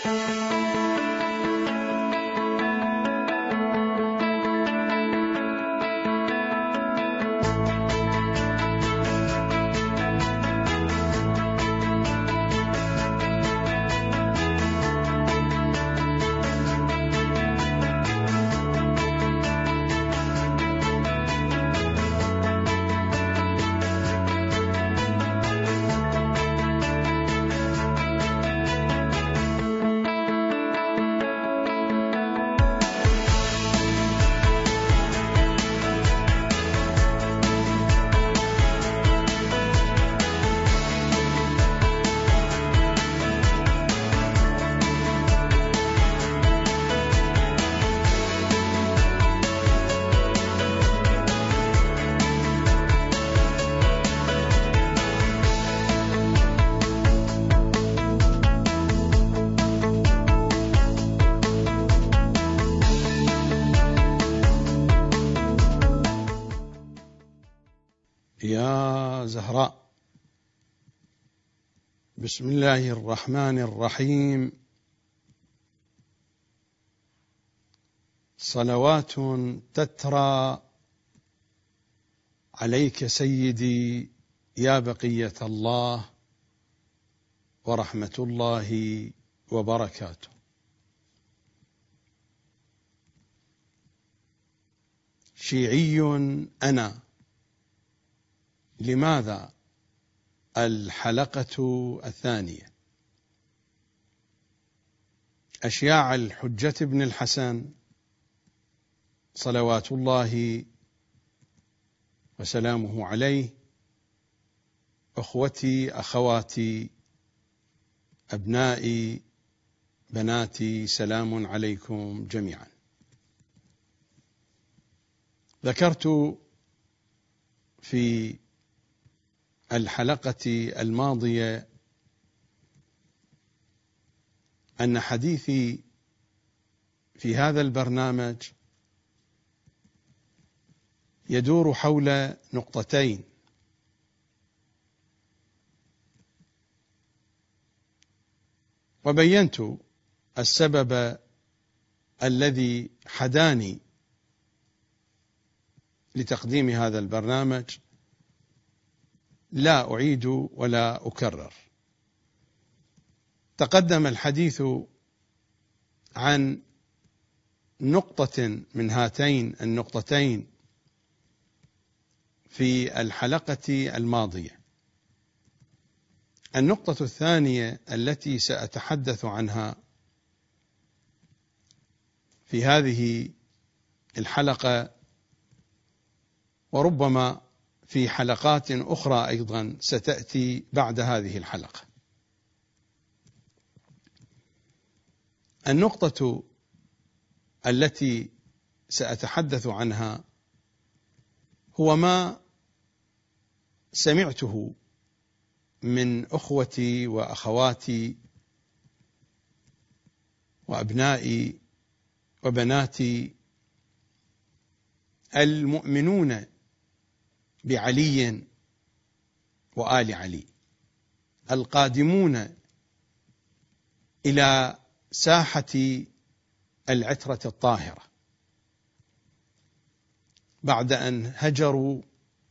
يا زهراء. بسم الله الرحمن الرحيم. صلوات تترى عليك سيدي يا بقية الله ورحمة الله وبركاته. شيعي أنا. لماذا؟ الحلقة الثانية. أشياع الحجة بن الحسن صلوات الله وسلامه عليه، أخوتي أخواتي أبنائي بناتي، سلام عليكم جميعا. ذكرت في الحلقة الماضية أن حديثي في هذا البرنامج يدور حول نقطتين: وبينت السبب الذي حداني لتقديم هذا البرنامج، لا أعيد ولا أكرر. تقدم الحديث عن نقطة من هاتين النقطتين في الحلقة الماضية. النقطة الثانية التي سأتحدث عنها في هذه الحلقة، وربما في حلقات أخرى أيضا ستأتي بعد هذه الحلقة. النقطة التي سأتحدث عنها هو ما سمعته من أخوتي وأخواتي وأبنائي وبناتي المؤمنون بعلي وآل علي، القادمون إلى ساحة العترة الطاهرة بعد أن هجروا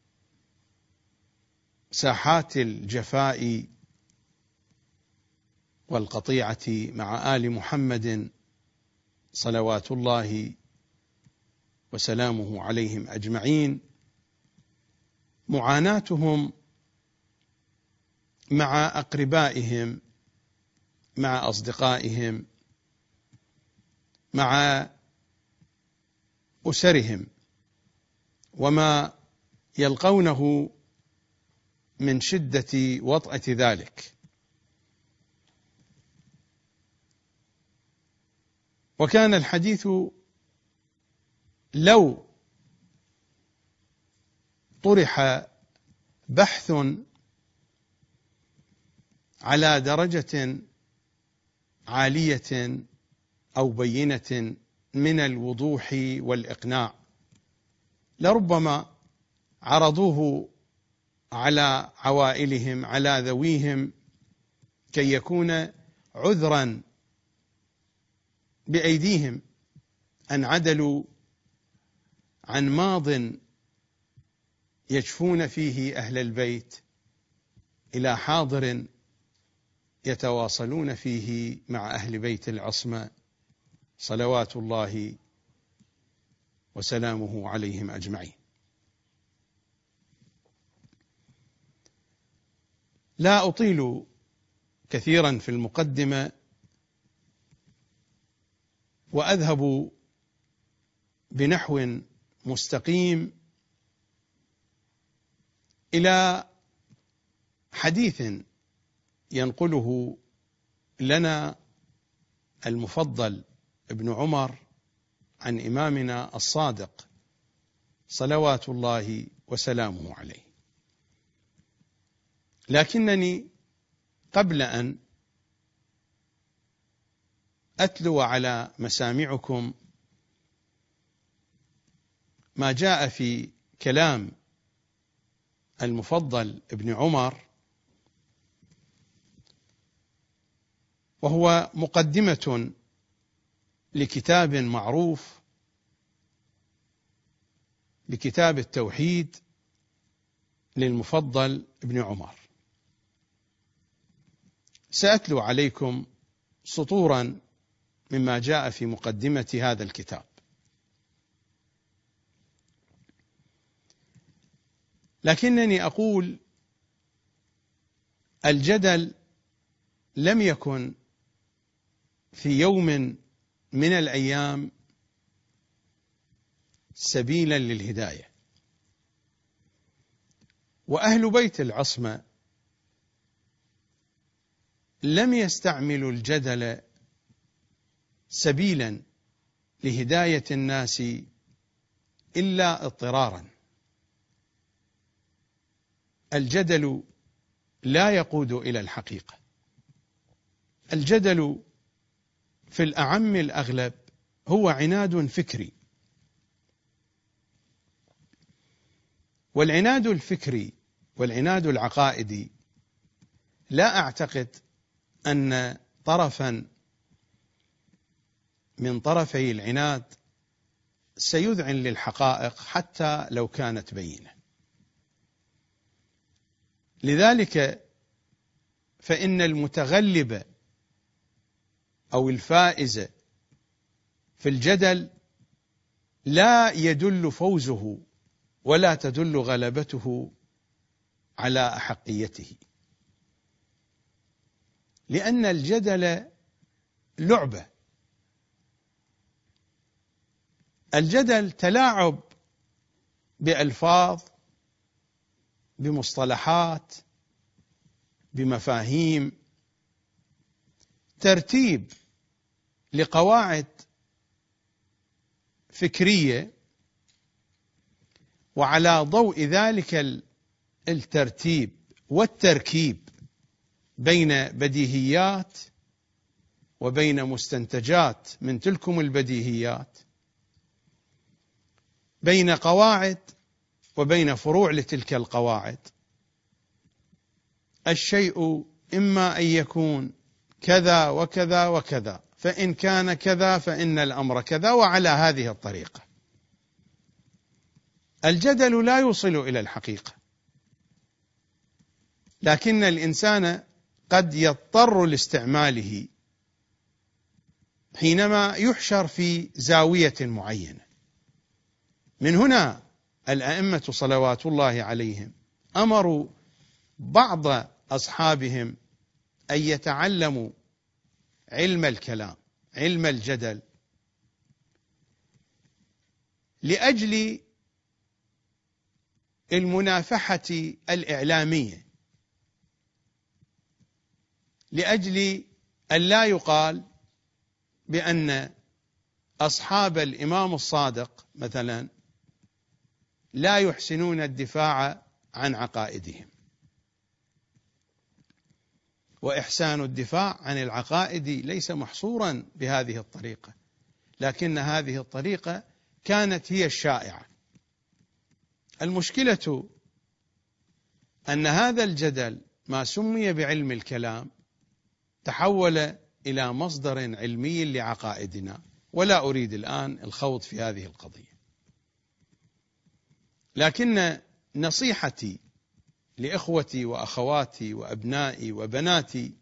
ساحات الجفاء والقطيعة مع آل محمد صلوات الله وسلامه عليهم أجمعين. معاناتهم مع أقربائهم، مع أصدقائهم، مع أسرهم، وما يلقونه من شدة وطأة ذلك. وكان الحديث لو طرح بحث على درجة عالية أو بينة من الوضوح والإقناع، لربما عرضوه على عوائلهم، على ذويهم، كي يكون عذرا بأيديهم أن عدلوا عن ماض يجفون فيه أهل البيت إلى حاضر يتواصلون فيه مع أهل بيت العصمة صلوات الله وسلامه عليهم أجمعين. لا أطيل كثيرا في المقدمة، وأذهب بنحو مستقيم إلى حديث ينقله لنا المفضل ابن عمر عن إمامنا الصادق صلوات الله وسلامه عليه. لكنني قبل أن أتلو على مسامعكم ما جاء في كلام المفضل ابن عمر، وهو مقدمة لكتاب معروف بكتاب التوحيد للمفضل ابن عمر. سأتلو عليكم سطورا مما جاء في مقدمة هذا الكتاب. لكنني أقول الجدل لم يكن في يوم من الأيام سبيلا للهداية، وأهل بيت العصمة لم يستعملوا الجدل سبيلا لهداية الناس إلا اضطرارا. الجدل لا يقود إلى الحقيقة. الجدل في الأعم الأغلب هو عناد فكري، والعناد الفكري والعناد العقائدي لا أعتقد أن طرفا من طرفي العناد سيذعن للحقائق حتى لو كانت بينة. لذلك فإن المتغلب أو الفائز في الجدل لا يدل فوزه ولا تدل غلبته على أحقيته، لأن الجدل لعبة. الجدل تلاعب بألفاظ، بمصطلحات، بمفاهيم، ترتيب لقواعد فكرية، وعلى ضوء ذلك الترتيب والتركيب بين بديهيات وبين مستنتجات من تلكم البديهيات، بين قواعد وبين فروع لتلك القواعد، الشيء إما أن يكون كذا وكذا وكذا، فإن كان كذا فإن الأمر كذا، وعلى هذه الطريقة. الجدل لا يوصل إلى الحقيقة، لكن الإنسان قد يضطر لاستعماله حينما يحشر في زاوية معينة. من هنا الأئمة صلوات الله عليهم أمروا بعض أصحابهم أن يتعلموا علم الكلام، علم الجدل، لأجل المنافحة الإعلامية، لأجل أن لا يقال بأن أصحاب الإمام الصادق مثلا لا يحسنون الدفاع عن عقائدهم. وإحسان الدفاع عن العقائد ليس محصورا بهذه الطريقة، لكن هذه الطريقة كانت هي الشائعة. المشكلة أن هذا الجدل ما سمي بعلم الكلام تحول إلى مصدر علمي لعقائدنا، ولا أريد الآن الخوض في هذه القضية. لكن نصيحتي لإخوتي وأخواتي وأبنائي وبناتي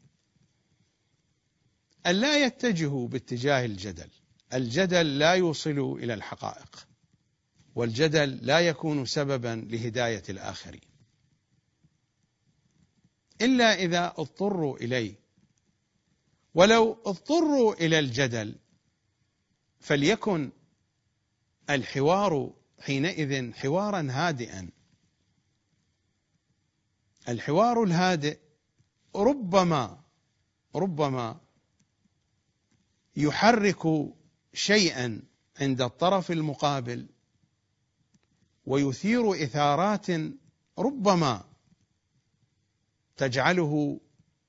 أن لا يتجهوا باتجاه الجدل. الجدل لا يوصل إلى الحقائق، والجدل لا يكون سببا لهداية الآخرين إلا إذا اضطروا إليه. ولو اضطروا إلى الجدل فليكن الحوار حينئذ حوارا هادئا. الحوار الهادئ ربما يحرك شيئا عند الطرف المقابل ويثير إثارات ربما تجعله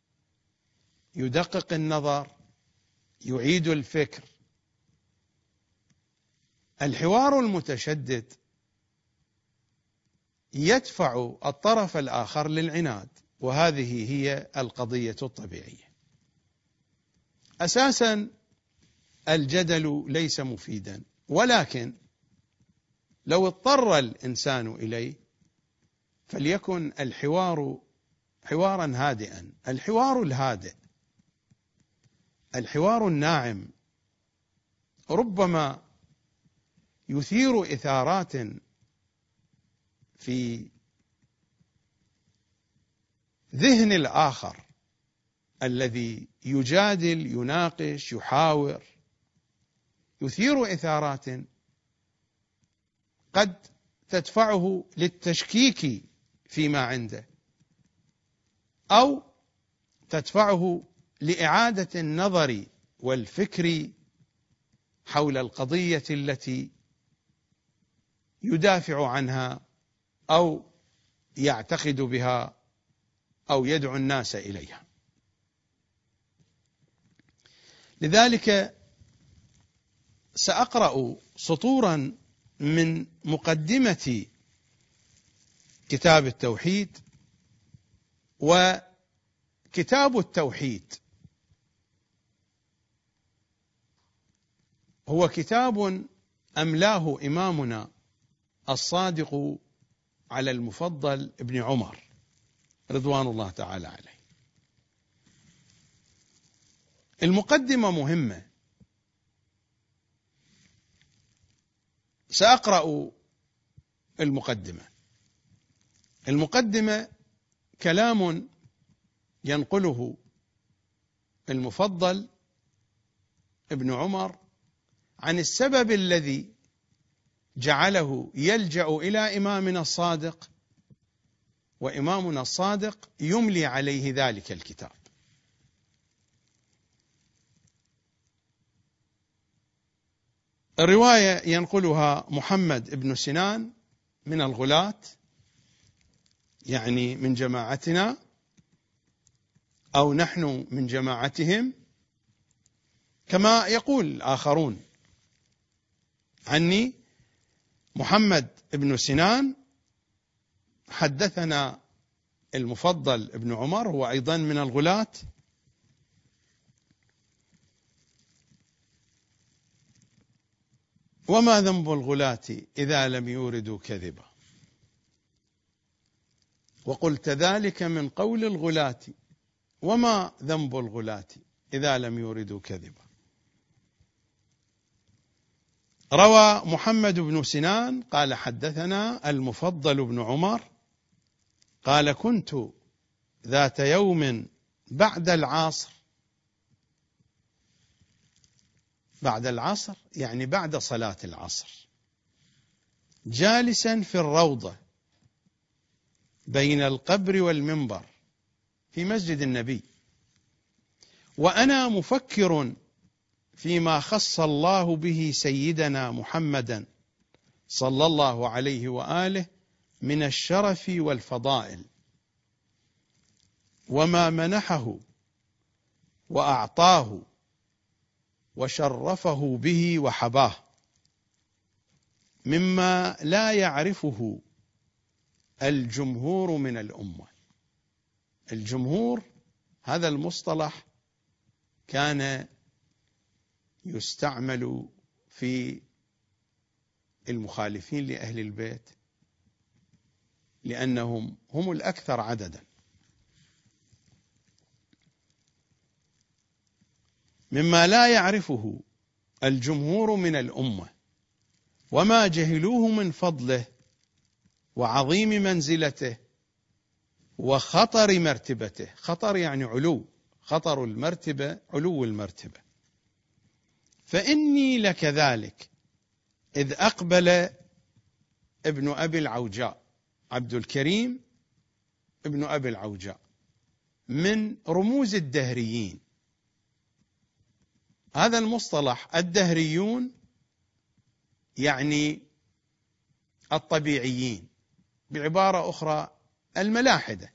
يدقق النظر، يعيد الفكر. الحوار المتشدد يدفع الطرف الآخر للعناد، وهذه هي القضية الطبيعية. أساسا الجدل ليس مفيدا، ولكن لو اضطر الإنسان إليه فليكن الحوار حوارا هادئا. الحوار الهادئ، الحوار الناعم، ربما يثير إثارات في ذهن الآخر الذي يجادل، يناقش، يحاور، يثير إثارات قد تدفعه للتشكيك فيما عنده، أو تدفعه لإعادة النظر والفكر حول القضية التي يدافع عنها أو يعتقد بها أو يدعو الناس إليها. لذلك سأقرأ سطورا من مقدمة كتاب التوحيد. وكتاب التوحيد هو كتاب أملاه إمامنا الصادق على المفضل ابن عمر رضوان الله تعالى عليه. المقدمة مهمة، سأقرأ المقدمة. المقدمة كلام ينقله المفضل ابن عمر عن السبب الذي جعله يلجأ إلى إمامنا الصادق، وإمامنا الصادق يملي عليه ذلك الكتاب. الرواية ينقلها محمد بن سنان من الغلاة، يعني من جماعتنا أو نحن من جماعتهم، كما يقول الآخرون عني محمد بن سنان حدثنا المفضل ابن عمر، هو أيضا من الغلاة. وما ذنب الغلاة إذا لم يوردوا كذبا، وقلت ذلك من قول الغلاة، وما ذنب الغلاة إذا لم يوردوا كذبا. روى محمد بن سنان قال حدثنا المفضل بن عمر قال كنت ذات يوم بعد العصر، بعد العصر يعني بعد صلاة العصر، جالسا في الروضة بين القبر والمنبر في مسجد النبي، وأنا مفكر فيما خص الله به سيدنا محمدا صلى الله عليه وآله من الشرف والفضائل، وما منحه وأعطاه وشرفه به وحباه مما لا يعرفه الجمهور من الأمة. الجمهور هذا المصطلح كان يستعمل في المخالفين لأهل البيت لأنهم هم الأكثر عددا. مما لا يعرفه الجمهور من الأمة وما جهلوه من فضله وعظيم منزلته وخطر مرتبته. خطر يعني علو، خطر المرتبة علو المرتبة. فإني لكذلك إذ أقبل ابن أبي العوجاء، عبد الكريم ابن أبي العوجاء من رموز الدهريين. هذا المصطلح الدهريون يعني الطبيعيين، بعبارة أخرى الملاحدة.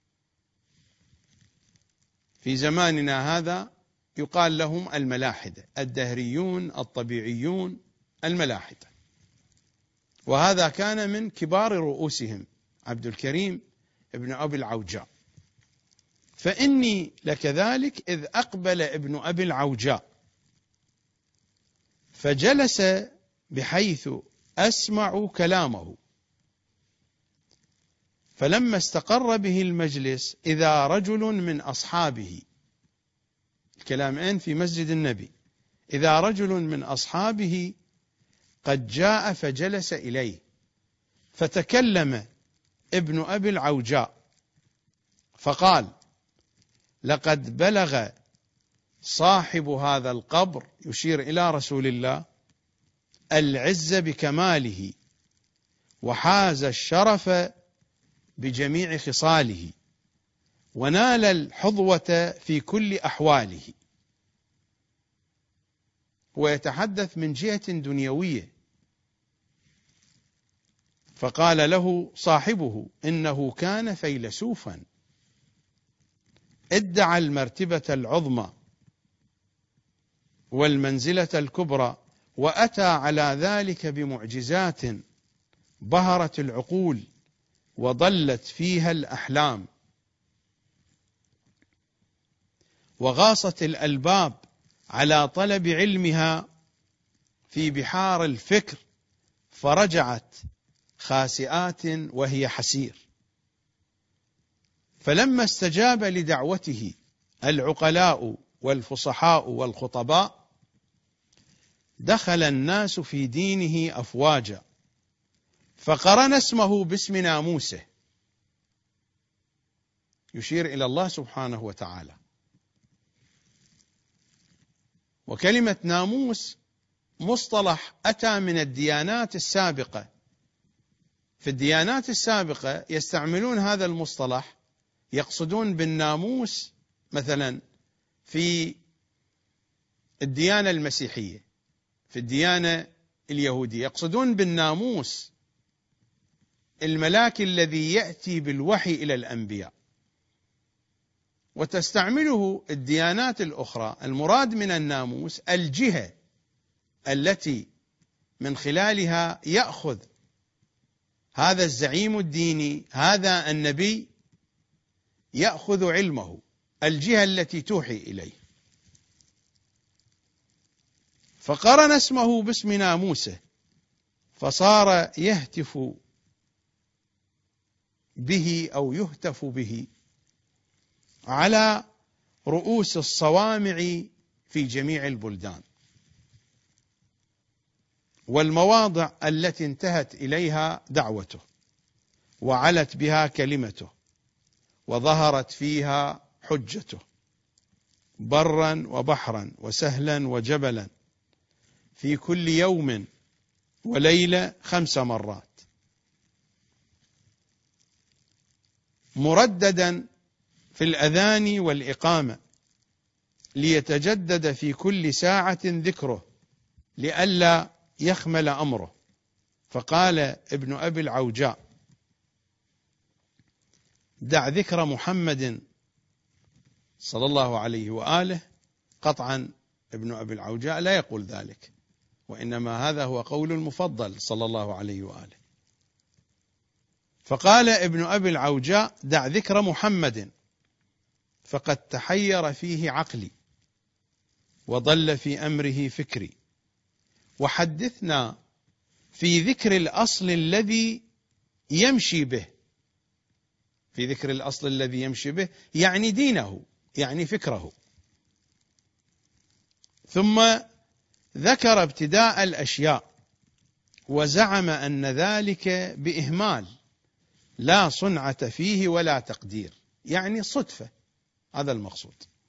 في زماننا هذا يقال لهم الملاحدة، الدهريون الطبيعيون الملاحدة. وهذا كان من كبار رؤوسهم عبد الكريم ابن أبي العوجاء. فإني لكذلك إذ أقبل ابن أبي العوجاء فجلس بحيث أسمع كلامه، فلما استقر به المجلس إذا رجل من أصحابه، الكلامين في مسجد النبي، إذا رجل من أصحابه قد جاء فجلس إليه، فتكلم ابن أبي العوجاء فقال: لقد بلغ صاحب هذا القبر، يشير إلى رسول الله، العز بكماله وحاز الشرف بجميع خصاله ونال الحظوة في كل أحواله. هو يتحدث من جهة دنيوية، فقال له صاحبه إنه كان فيلسوفا ادعى المرتبة العظمى والمنزلة الكبرى، وأتى على ذلك بمعجزات بهرت العقول وضلت فيها الأحلام وغاصت الألباب على طلب علمها في بحار الفكر، فرجعت خاسئات وهي حسير. فلما استجاب لدعوته العقلاء والفصحاء والخطباء دخل الناس في دينه أفواجا، فقرن اسمه باسم ناموسه، يشير إلى الله سبحانه وتعالى. وكلمة ناموس مصطلح أتى من الديانات السابقة. في الديانات السابقة يستعملون هذا المصطلح، يقصدون بالناموس مثلا في الديانة المسيحية، في الديانة اليهودية يقصدون بالناموس الملاك الذي يأتي بالوحي إلى الأنبياء. وتستعمله الديانات الأخرى، المراد من الناموس الجهة التي من خلالها يأخذ هذا الزعيم الديني، هذا النبي، يأخذ علمه، الجهة التي توحي إليه. فقرن اسمه باسم ناموسه، فصار يهتف به أو يهتف به على رؤوس الصوامع في جميع البلدان والمواضع التي انتهت إليها دعوته وعلت بها كلمته وظهرت فيها حجته، برا وبحرا وسهلا وجبلا، في كل يوم وليلة 5 مرات، مرددا في الأذان والإقامة، ليتجدد في كل ساعة ذكره لئلا يخمل أمره. فقال ابن أبي العوجاء: دع ذكر محمد صلى الله عليه وآله. قطعا ابن أبي العوجاء لا يقول ذلك، وإنما هذا هو قول المفضل صلى الله عليه وآله. فقال ابن أبي العوجاء: دع ذكر محمد فقد تحير فيه عقلي، وضل في أمره فكري. وحدثنا في ذكر الأصل الذي يمشي به، في ذكر الأصل الذي يمشي به يعني دينه، يعني فكره. ثم ذكر ابتداء الأشياء وزعم أن ذلك بإهمال لا صنعة فيه ولا تقدير، يعني صدفة، هذا المقصود.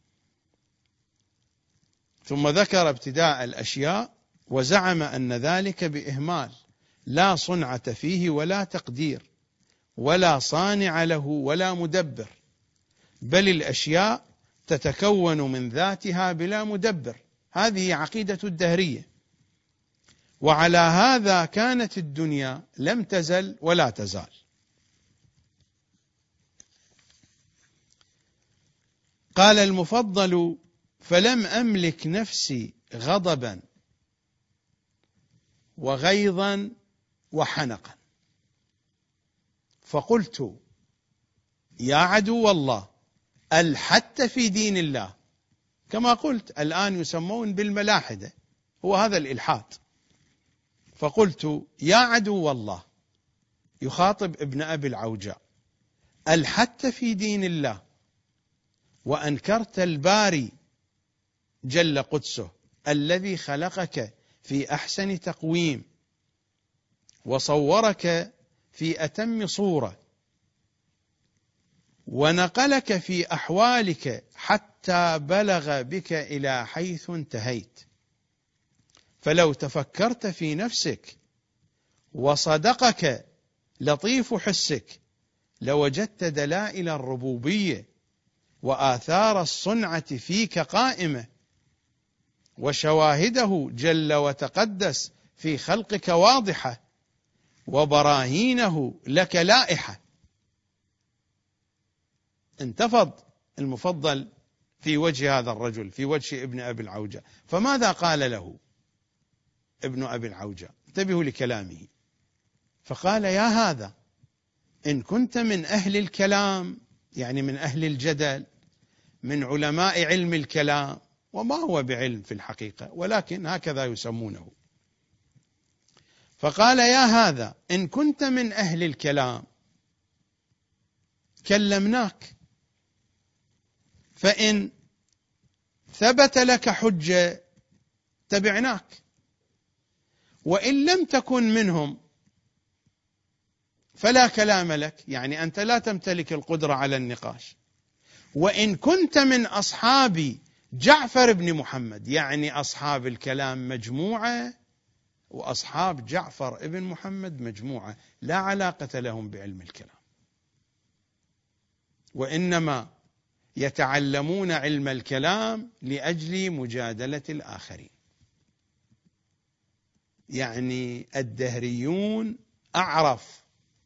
ثم ذكر ابتداء الأشياء وزعم أن ذلك بإهمال لا صنعة فيه ولا تقدير ولا صانع له ولا مدبر، بل الأشياء تتكون من ذاتها بلا مدبر. هذه عقيدة الدهرية، وعلى هذا كانت الدنيا لم تزل ولا تزال. قال المفضل: فلم أملك نفسي غضبا وغيظا وحنقا، فقلت يا عدو الله ألحدت في دين الله، كما قلت الآن يسمون بالملاحدة، هو هذا الإلحاد. فقلت يا عدو الله، يخاطب ابن أبي العوجاء، ألحدت في دين الله وأنكرت الباري جل قدسه الذي خلقك في أحسن تقويم وصورك في أتم صورة ونقلك في أحوالك حتى بلغ بك إلى حيث انتهيت. فلو تفكرت في نفسك وصدقك لطيف حسك لوجدت دلائل الربوبية وآثار الصنعة فيك قائمة، وشواهده جل وتقدس في خلقك واضحة، وبراهينه لك لائحة. انتفض المفضل في وجه هذا الرجل، في وجه ابن أبي العوجاء. فماذا قال له ابن أبي العوجاء؟ انتبهوا لكلامه. فقال يا هذا، إن كنت من أهل الكلام، يعني من أهل الجدل، من علماء علم الكلام، وما هو بعلم في الحقيقة ولكن هكذا يسمونه. فقال يا هذا، إن كنت من أهل الكلام كلمناك، فإن ثبت لك حجة تبعناك، وإن لم تكن منهم فلا كلام لك، يعني أنت لا تمتلك القدرة على النقاش. وإن كنت من أصحاب جعفر بن محمد، يعني أصحاب الكلام مجموعة وأصحاب جعفر بن محمد مجموعة لا علاقة لهم بعلم الكلام، وإنما يتعلمون علم الكلام لأجل مجادلة الآخرين. يعني الدهريون أعرف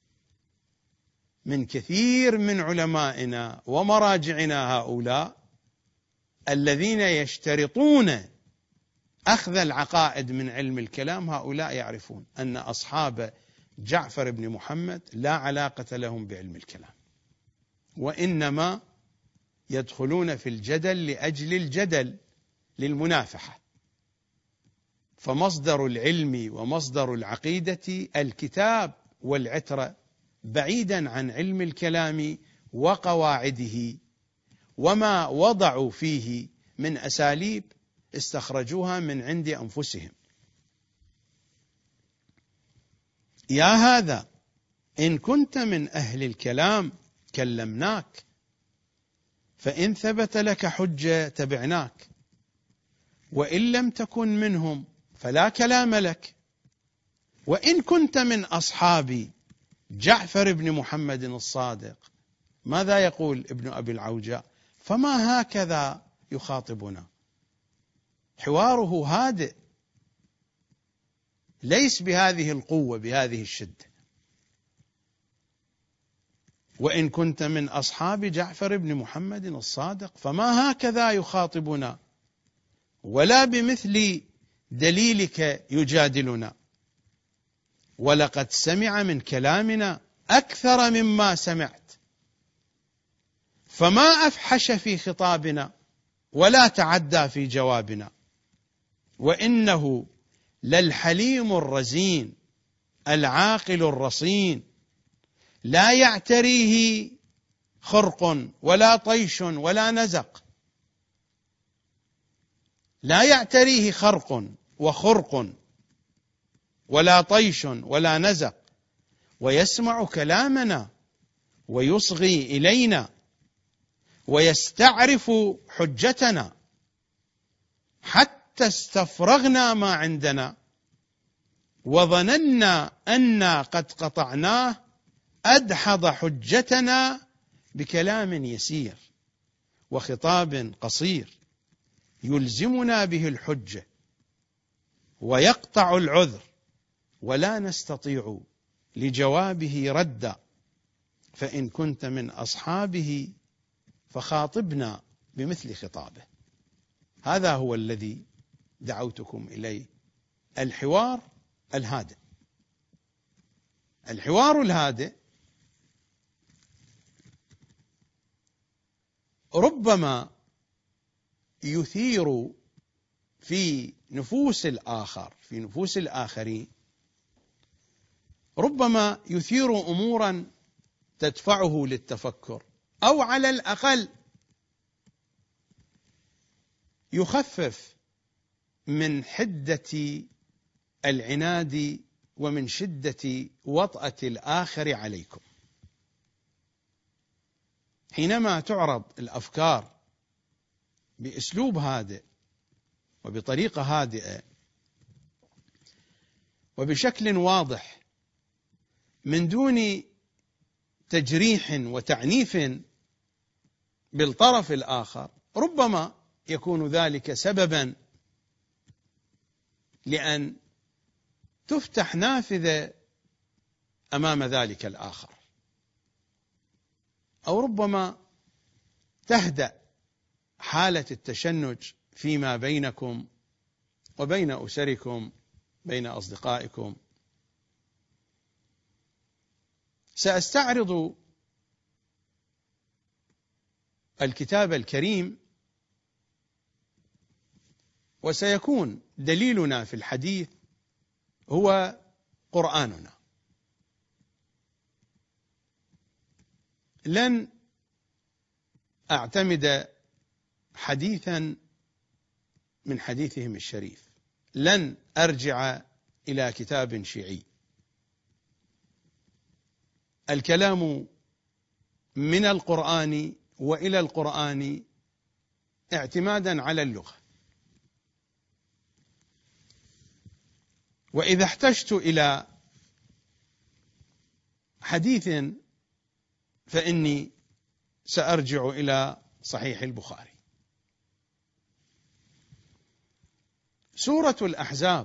من كثير من علمائنا ومراجعنا هؤلاء الذين يشترطون أخذ العقائد من علم الكلام. هؤلاء يعرفون أن أصحاب جعفر بن محمد لا علاقة لهم بعلم الكلام، وإنما يدخلون في الجدل لأجل الجدل، للمنافحة. فمصدر العلم ومصدر العقيدة الكتاب والعترة، بعيدا عن علم الكلام وقواعده وما وضعوا فيه من أساليب استخرجوها من عند أنفسهم. يا هذا، إن كنت من أهل الكلام كلمناك، فإن ثبت لك حجة تبعناك، وإن لم تكن منهم فلا كلام لك. وإن كنت من أصحاب جعفر بن محمد الصادق، ماذا يقول ابن أبي العوجاء؟ فما هكذا يخاطبنا، حواره هادئ، ليس بهذه القوة بهذه الشدة. وإن كنت من أصحاب جعفر بن محمد الصادق فما هكذا يخاطبنا، ولا بمثل دليلك يجادلنا، ولقد سمع من كلامنا أكثر مما سمعت، فما أفحش في خطابنا ولا تعدى في جوابنا. وإنه للحليم الرزين العاقل الرصين، لا يعتريه خرق ولا طيش ولا نزق. لا يعتريه خرق وخرق ولا طيش ولا نزق، ويسمع كلامنا ويصغي إلينا ويستعرف حجتنا حتى استفرغنا ما عندنا وظننا أنا قد قطعناه، أدحض حجتنا بكلام يسير وخطاب قصير يلزمنا به الحجة ويقطع العذر، ولا نستطيع لجوابه ردا، فإن كنت من أصحابه فخاطبنا بمثل خطابه. هذا هو الذي دعوتكم إليه، الحوار الهادئ. الحوار الهادئ ربما يثير في نفوس الآخر، في نفوس الآخرين، ربما يثير أمورا تدفعه للتفكر، أو على الأقل يخفف من حدة العناد ومن شدة وطأة الآخر عليكم. حينما تعرض الأفكار بأسلوب هادئ وبطريقة هادئة وبشكل واضح من دون تجريح وتعنيف بالطرف الآخر، ربما يكون ذلك سببا لأن تفتح نافذة أمام ذلك الآخر، أو ربما تهدأ حالة التشنج فيما بينكم وبين أسركم، بين أصدقائكم. سأستعرض الكتاب الكريم، وسيكون دليلنا في الحديث هو قرآننا. لن أعتمد حديثا من حديثهم الشريف، لن أرجع إلى كتاب شيعي. الكلام من القرآن وإلى القرآن اعتمادا على اللغة، وإذا احتجت إلى حديث فإني سأرجع إلى صحيح البخاري. سورة الأحزاب،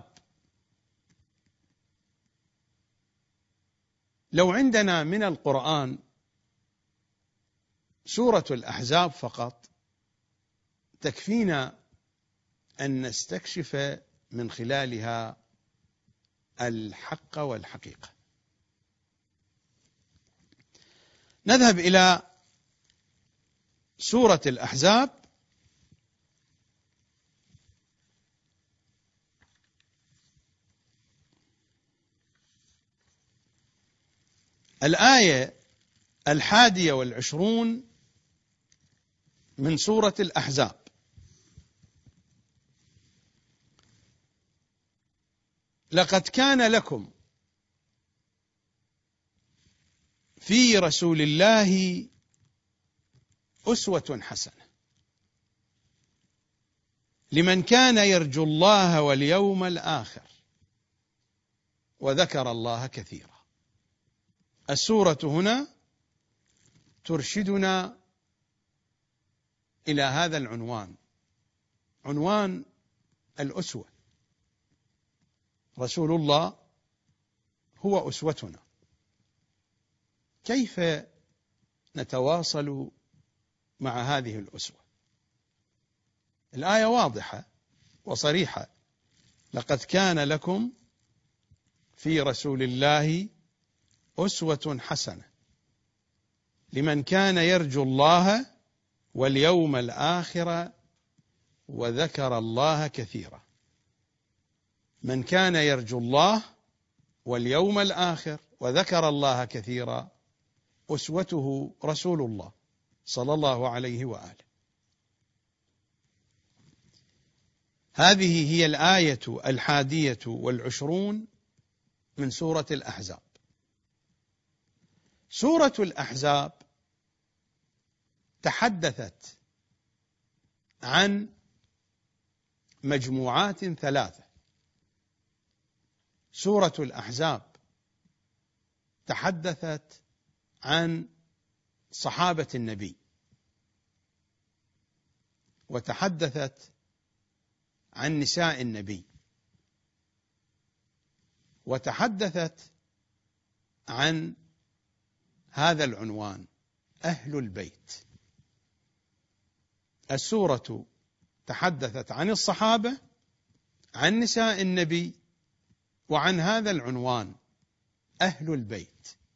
لو عندنا من القرآن سورة الأحزاب فقط تكفينا أن نستكشف من خلالها الحق والحقيقة. نذهب إلى سورة الأحزاب. الآية 21 من سورة الأحزاب: لقد كان لكم في رسول الله أسوة حسنة لمن كان يرجو الله واليوم الآخر وذكر الله كثيرا. السورة هنا ترشدنا إلى هذا العنوان، عنوان الأسوة. رسول الله هو أسوتنا. كيف نتواصل مع هذه الأسوة؟ الآية واضحة وصريحة: لقد كان لكم في رسول الله أسوة حسنة لمن كان يرجو الله واليوم الآخر وذكر الله كثيرا. من كان يرجو الله واليوم الآخر وذكر الله كثيرا أسوته رسول الله صلى الله عليه وآله. هذه هي الآية 21 من سورة الأحزاب. سورة الأحزاب تحدثت عن مجموعات ثلاثة. سورة الأحزاب تحدثت عن صحابة النبي، وتحدثت عن نساء النبي، وتحدثت عن هذا العنوان أهل البيت. السورة تحدثت عن الصحابة، عن نساء النبي، وعن هذا العنوان أهل البيت.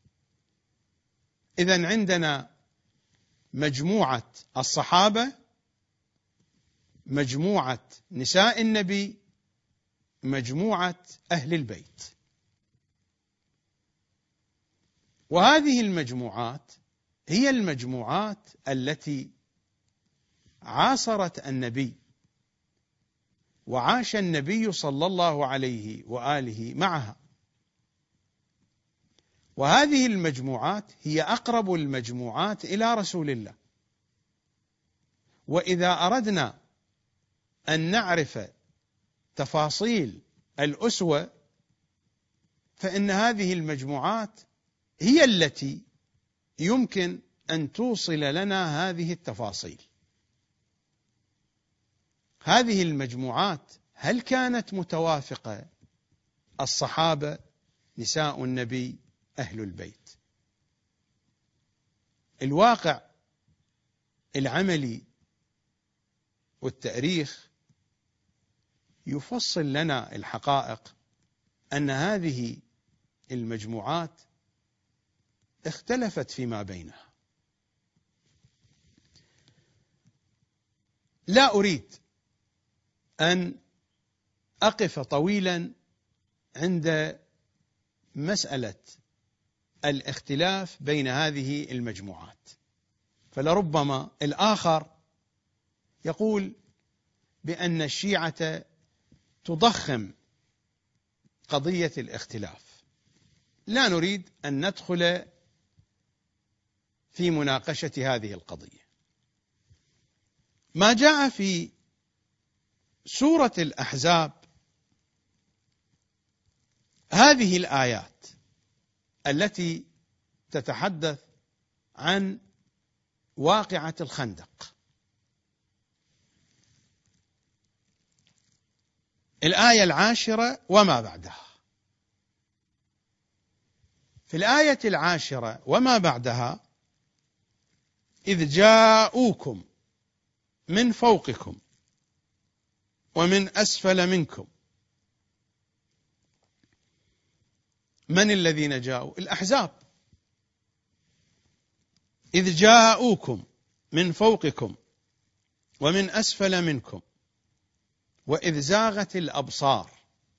إذن عندنا مجموعة الصحابة، مجموعة نساء النبي، مجموعة أهل البيت. وهذه المجموعات هي المجموعات التي عاصرت النبي، وعاش النبي صلى الله عليه وآله معها. وهذه المجموعات هي أقرب المجموعات إلى رسول الله. وإذا أردنا أن نعرف تفاصيل الأسوة فإن هذه المجموعات هي التي يمكن أن توصل لنا هذه التفاصيل. هذه المجموعات هل كانت متوافقة؟ الصحابة، نساء النبي، أهل البيت. الواقع العملي والتاريخ يفصل لنا الحقائق أن هذه المجموعات اختلفت فيما بينها. لا أريد أن أقف طويلا عند مسألة الاختلاف بين هذه المجموعات، فلربما الآخر يقول بأن الشيعة تضخم قضية الاختلاف. لا نريد أن ندخل في مناقشة هذه القضية. ما جاء في سورة الأحزاب هذه الآيات التي تتحدث عن واقعة الخندق. الآية 10 وما بعدها. في الآية 10 وما بعدها: إذ جاءوكم من فوقكم ومن أسفل منكم. من الذين جاءوا؟ الأحزاب. إذ جاءوكم من فوقكم ومن أسفل منكم وإذ زاغت الأبصار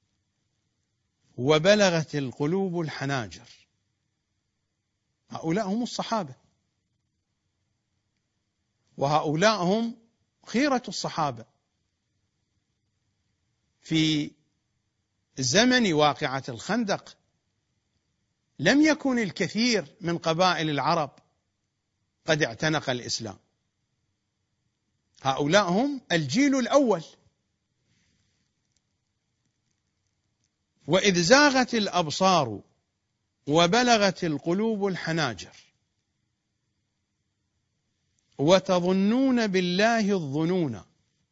وبلغت القلوب الحناجر. هؤلاء هم الصحابة، وهؤلاء هم خيرة الصحابة. في زمن واقعة الخندق لم يكن الكثير من قبائل العرب قد اعتنق الإسلام. هؤلاء هم الجيل الأول. وإذ زاغت الأبصار وبلغت القلوب الحناجر وتظنون بالله الظنون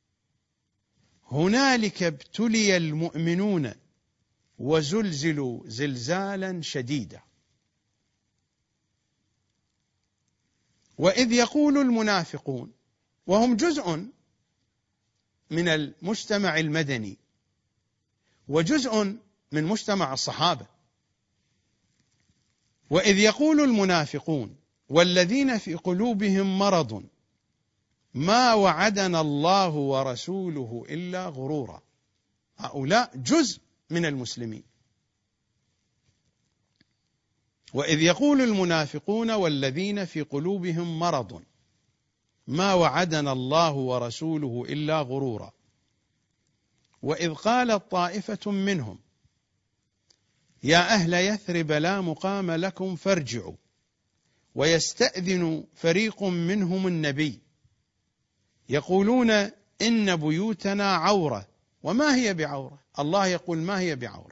هنالك ابتلي المؤمنون وزلزلوا زلزالا شديدا. وإذ يقول المنافقون، وهم جزء من المجتمع المدني وجزء من مجتمع الصحابة. وإذ يقول المنافقون والذين في قلوبهم مرض ما وعدنا الله ورسوله إلا غرورا. هؤلاء جزء من المسلمين. وإذ يقول المنافقون والذين في قلوبهم مرض ما وعدنا الله ورسوله إلا غرورا. وإذ قالت طائفة منهم يا أهل يثرب لا مقام لكم فارجعوا ويستأذن فريق منهم النبي يقولون إن بيوتنا عورة وما هي بعورة. الله يقول ما هي بعورة.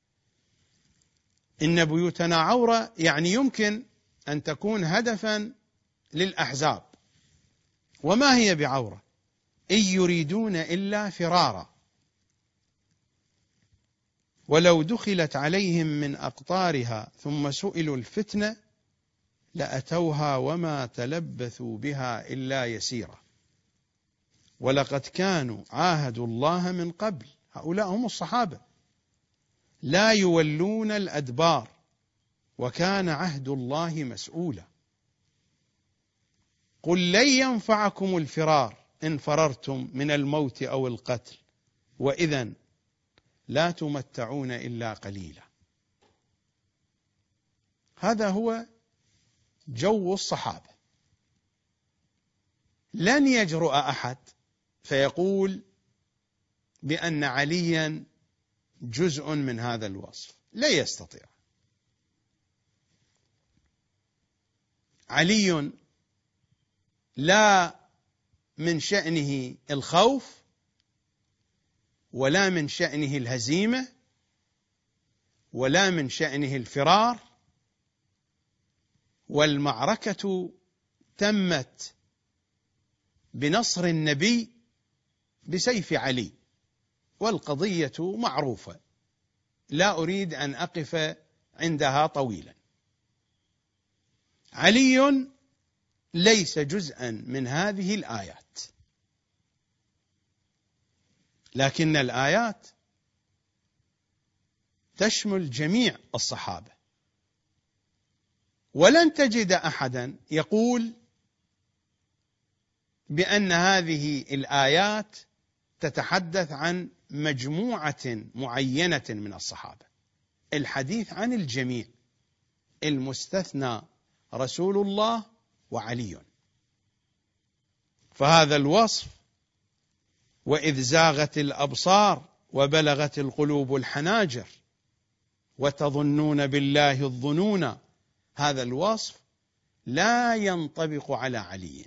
إن بيوتنا عورة يعني يمكن أن تكون هدفا للأحزاب، وما هي بعورة إن يريدون إلا فرارا ولو دخلت عليهم من أقطارها ثم سئلوا الفتنة لأتوها وما تلبثوا بها إلا يسيرا ولقد كانوا عاهدوا الله من قبل. هؤلاء هم الصحابة. لا يولون الأدبار وكان عهد الله مسؤولا. قل لن ينفعكم الفرار إن فررتم من الموت أو القتل وإذا لا تمتعون إلا قليلا. هذا هو جو الصحابة. لن يجرؤ أحد فيقول بأن عليا جزء من هذا الوصف، لا يستطيع. علي لا من شأنه الخوف ولا من شأنه الهزيمة ولا من شأنه الفرار، والمعركة تمت بنصر النبي بسيف علي، والقضية معروفة لا أريد أن أقف عندها طويلا. علي ليس جزءا من هذه الآيات، لكن الآيات تشمل جميع الصحابة، ولن تجد أحدا يقول بأن هذه الآيات تتحدث عن مجموعة معينة من الصحابة. الحديث عن الجميع، المستثنى رسول الله وعلي. فهذا الوصف وإذ زاغت الأبصار وبلغت القلوب الحناجر وتظنون بالله الظنون، هذا الوصف لا ينطبق على علي.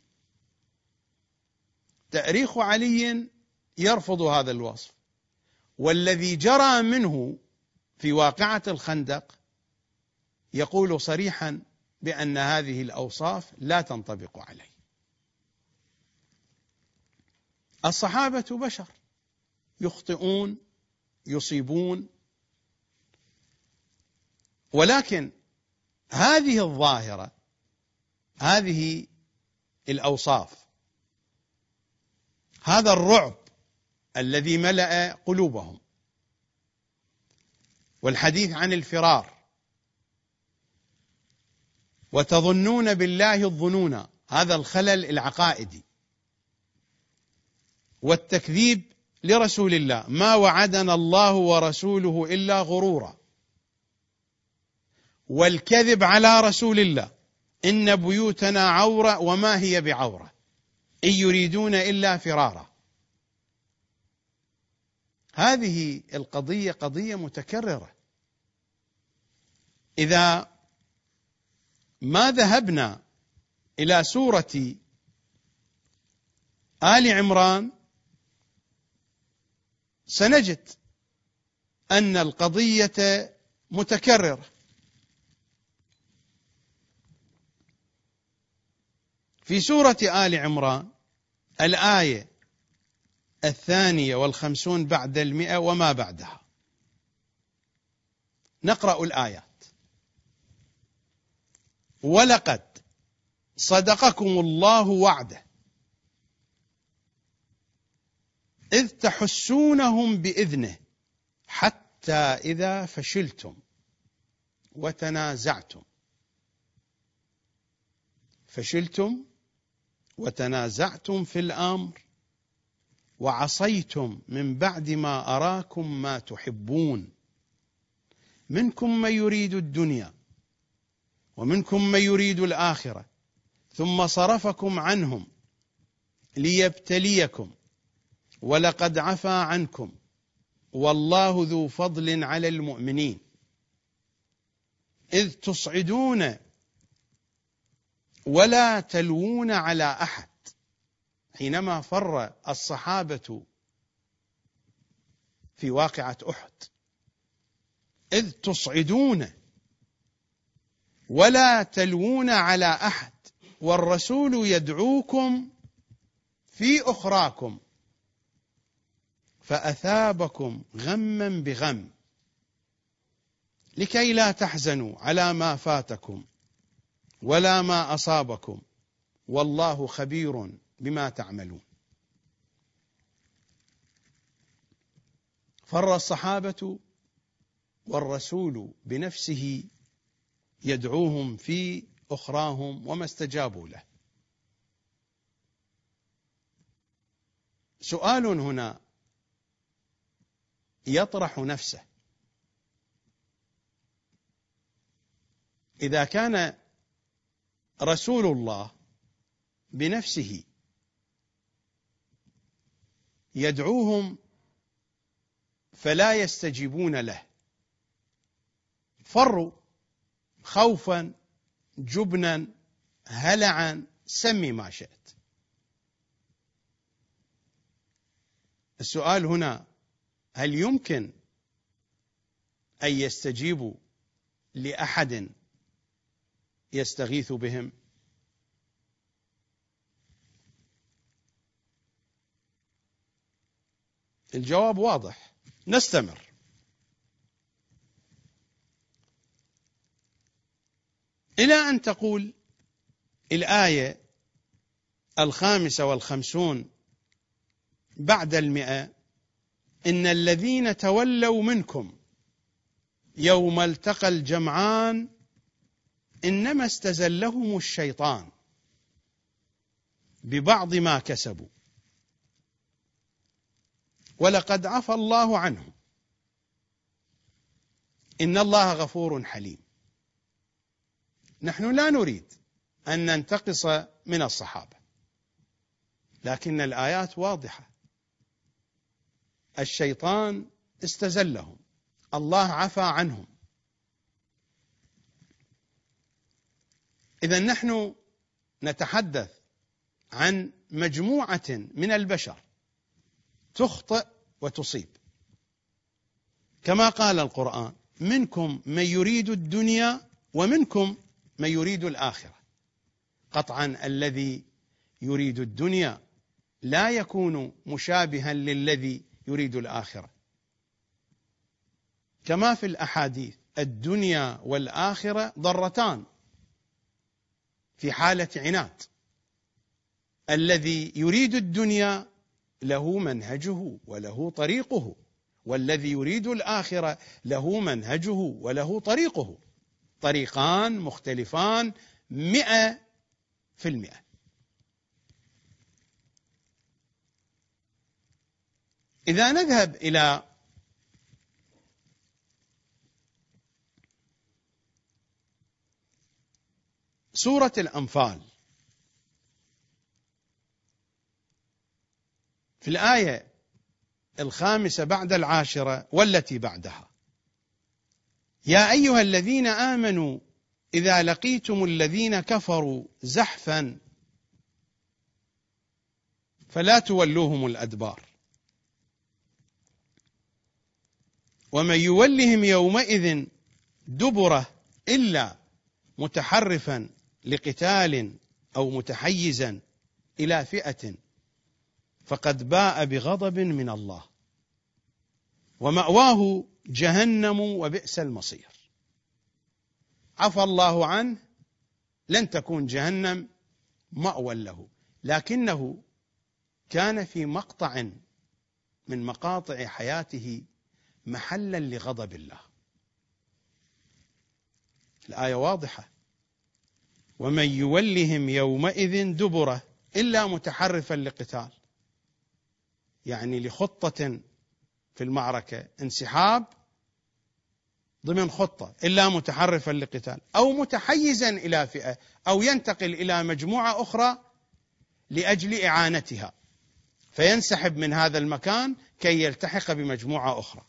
تاريخ علي يرفض هذا الوصف، والذي جرى منه في واقعة الخندق يقول صريحا بأن هذه الأوصاف لا تنطبق عليه. الصحابة بشر يخطئون يصيبون، ولكن هذه الظاهرة، هذه الأوصاف، هذا الرعب الذي ملأ قلوبهم، والحديث عن الفرار، وتظنون بالله الظنون، هذا الخلل العقائدي، والتكذيب لرسول الله، ما وعدنا الله ورسوله إلا غرورا، والكذب على رسول الله، إن بيوتنا عورة وما هي بعورة إن يريدون إلا فرارا. هذه القضية قضية متكررة. إذا ما ذهبنا إلى سورة آل عمران سنجد أن القضية متكررة. في سورة آل عمران الآية 52 بعد 100 وما بعدها، نقرأ الآيات: ولقد صدقكم الله وعده إذ تحسونهم بإذنه حتى إذا فشلتم وتنازعتم في الأمر وعصيتم من بعد ما أراكم ما تحبون منكم من يريد الدنيا ومنكم من يريد الآخرة ثم صرفكم عنهم ليبتليكم ولقد عفا عنكم والله ذو فضل على المؤمنين إذ تصعدون ولا تلوون على أحد. حينما فر الصحابة في واقعة أحد، إذ تصعدون ولا تلوون على أحد والرسول يدعوكم في أخراكم فأثابكم غما بغم لكي لا تحزنوا على ما فاتكم ولا ما أصابكم والله خبير بما تعملون. فر الصحابة والرسول بنفسه يدعوهم في أخراهم وما استجابوا له. سؤال هنا يطرح نفسه: إذا كان رسول الله بنفسه يدعوهم فلا يستجيبون له، فروا خوفا جبنا هلعا، سمي ما شئت. السؤال هنا: هل يمكن أن يستجيبوا لأحد يستغيث بهم؟ الجواب واضح. نستمر. إلى أن تقول الآية 55 بعد 100: إن الذين تولوا منكم يوم التقى الجمعان إنما استزلهم الشيطان ببعض ما كسبوا ولقد عفى الله عنهم إن الله غفور حليم. نحن لا نريد أن ننتقص من الصحابة، لكن الآيات واضحة: الشيطان استزلهم، الله عفى عنهم. إذن نحن نتحدث عن مجموعة من البشر تخطئ وتصيب، كما قال القرآن: منكم من يريد الدنيا ومنكم من يريد الآخرة. قطعا الذي يريد الدنيا لا يكون مشابها للذي يريد الآخرة، كما في الأحاديث: الدنيا والآخرة ضرتان في حالة عناد. الذي يريد الدنيا له منهجه وله طريقه، والذي يريد الآخرة له منهجه وله طريقه، طريقان مختلفان 100%. إذا نذهب إلى سورة الأنفال في الآية 5 بعد 10 والتي بعدها: يا أيها الذين آمنوا إذا لقيتم الذين كفروا زحفا فلا تولوهم الأدبار ومن يولهم يومئذ دبره إلا متحرفا لقتال أو متحيزا إلى فئة فقد باء بغضب من الله ومأواه جهنم وبئس المصير. عفى الله عنه، لن تكون جهنم مأوى له، لكنه كان في مقطع من مقاطع حياته محلا لغضب الله. الآية واضحة: ومن يولهم يومئذ دبره إلا متحرفا لقتال، يعني لخطة في المعركة، انسحاب ضمن خطة إلا متحرفا لقتال أو متحيزا إلى فئة أو ينتقل إلى مجموعة أخرى لأجل إعانتها، فينسحب من هذا المكان كي يلتحق بمجموعة أخرى.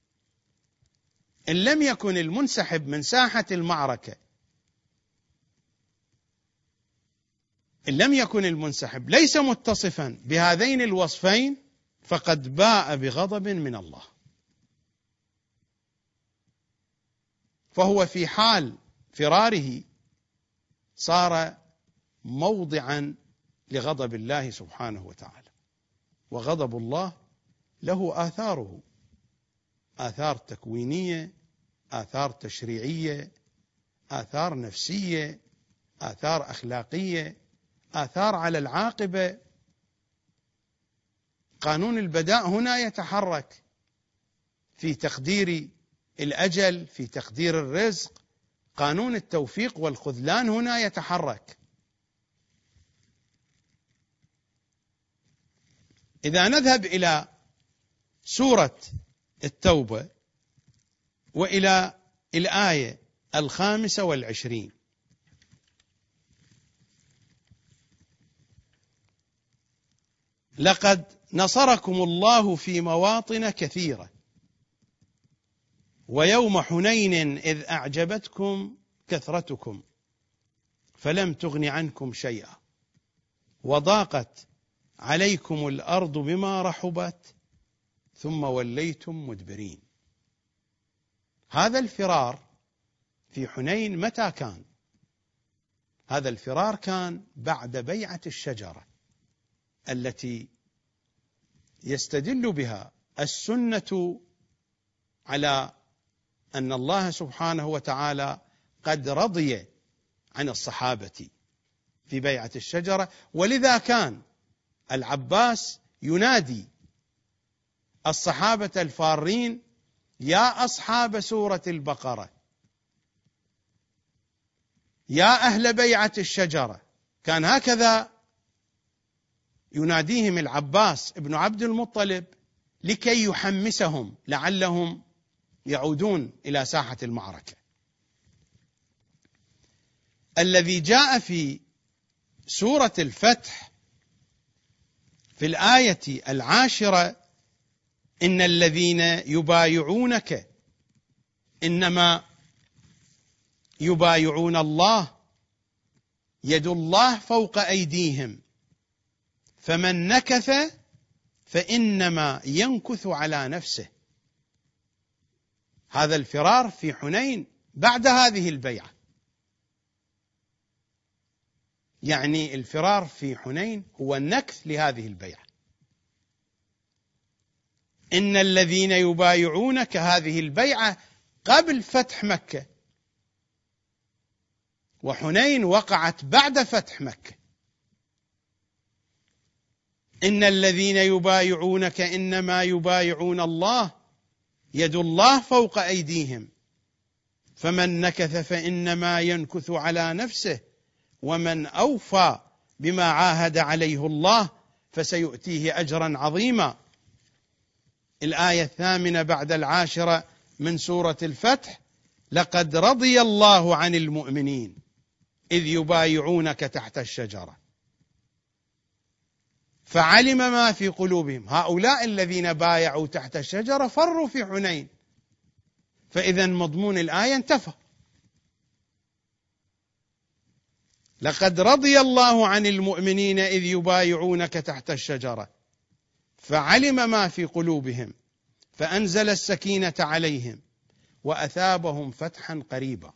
إن لم يكن المنسحب من ساحة المعركة، إن لم يكن المنسحب ليس متصفا بهذين الوصفين فقد باء بغضب من الله، فهو في حال فراره صار موضعا لغضب الله سبحانه وتعالى. وغضب الله له آثاره، آثار تكوينية، آثار تشريعية، آثار نفسية، آثار أخلاقية، آثار على العاقبة. قانون البداء هنا يتحرك في تقدير الأجل، في تقدير الرزق. قانون التوفيق والخذلان هنا يتحرك. إذا نذهب إلى سورة التوبة وإلى الآية 25: لقد نصركم الله في مواطن كثيرة ويوم حنين إذ أعجبتكم كثرتكم فلم تغن عنكم شيئا وضاقت عليكم الأرض بما رحبت ثم وليتم مدبرين. هذا الفرار في حنين متى كان؟ هذا الفرار كان بعد بيعة الشجرة التي يستدل بها السنة على أن الله سبحانه وتعالى قد رضي عن الصحابة في بيعة الشجرة، ولذا كان العباس ينادي الصحابة الفارين: يا أصحاب سورة البقرة، يا أهل بيعة الشجرة. كان هكذا يناديهم العباس ابن عبد المطلب لكي يحمسهم لعلهم يعودون إلى ساحة المعركة. الذي جاء في سورة الفتح في الآية 10: إن الذين يبايعونك إنما يبايعون الله يد الله فوق أيديهم فمن نكث فإنما ينكث على نفسه. هذا الفرار في حنين بعد هذه البيعة، يعني الفرار في حنين هو النكث لهذه البيعة. إن الذين يبايعونك، هذه البيعة قبل فتح مكة، وحنين وقعت بعد فتح مكة. إن الذين يبايعونك إنما يبايعون الله يد الله فوق أيديهم فمن نكث فإنما ينكث على نفسه ومن أوفى بما عاهد عليه الله فسيؤتيه أجرا عظيما. الآية 8 بعد 10 من سورة الفتح: لقد رضي الله عن المؤمنين إذ يبايعونك تحت الشجرة فعلم ما في قلوبهم. هؤلاء الذين بايعوا تحت الشجرة فروا في حنين، فإذا مضمون الآية انتفى. لقد رضي الله عن المؤمنين إذ يبايعونك تحت الشجرة فعلم ما في قلوبهم فأنزل السكينة عليهم وأثابهم فتحا قريبا.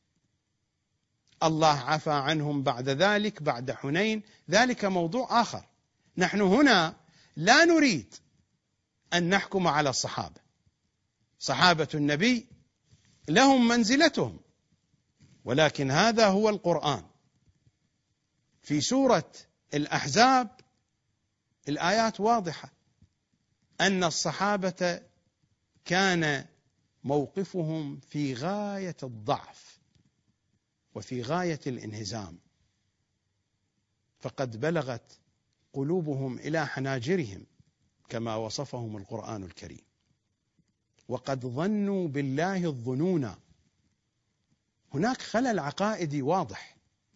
الله عفى عنهم بعد ذلك، بعد حنين، ذلك موضوع آخر. نحن هنا لا نريد أن نحكم على الصحابة، صحابة النبي لهم منزلتهم، ولكن هذا هو القرآن. في سورة الأحزاب الآيات واضحة أن الصحابة كان موقفهم في غاية الضعف وفي غاية الانهزام، فقد بلغت قلوبهم إلى حناجرهم كما وصفهم القرآن الكريم. وقد ظنوا بالله الظنونا. هناك خلل عقائدي واضح.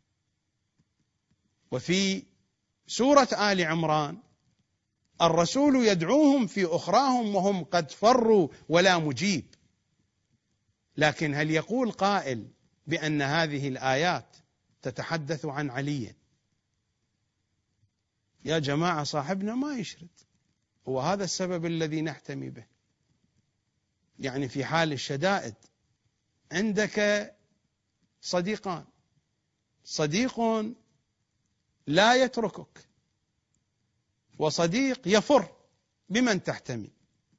وفي سورة آل عمران الرسول يدعوهم في أخراهم وهم قد فروا ولا مجيب. لكن هل يقول قائل بأن هذه الآيات تتحدث عن علي؟ يا جماعة، صاحبنا ما يشرد، وهذا السبب الذي نحتمي به. يعني في حال الشدائد عندك صديقان، صديق لا يتركك وصديق يفر، بمن تحتمي؟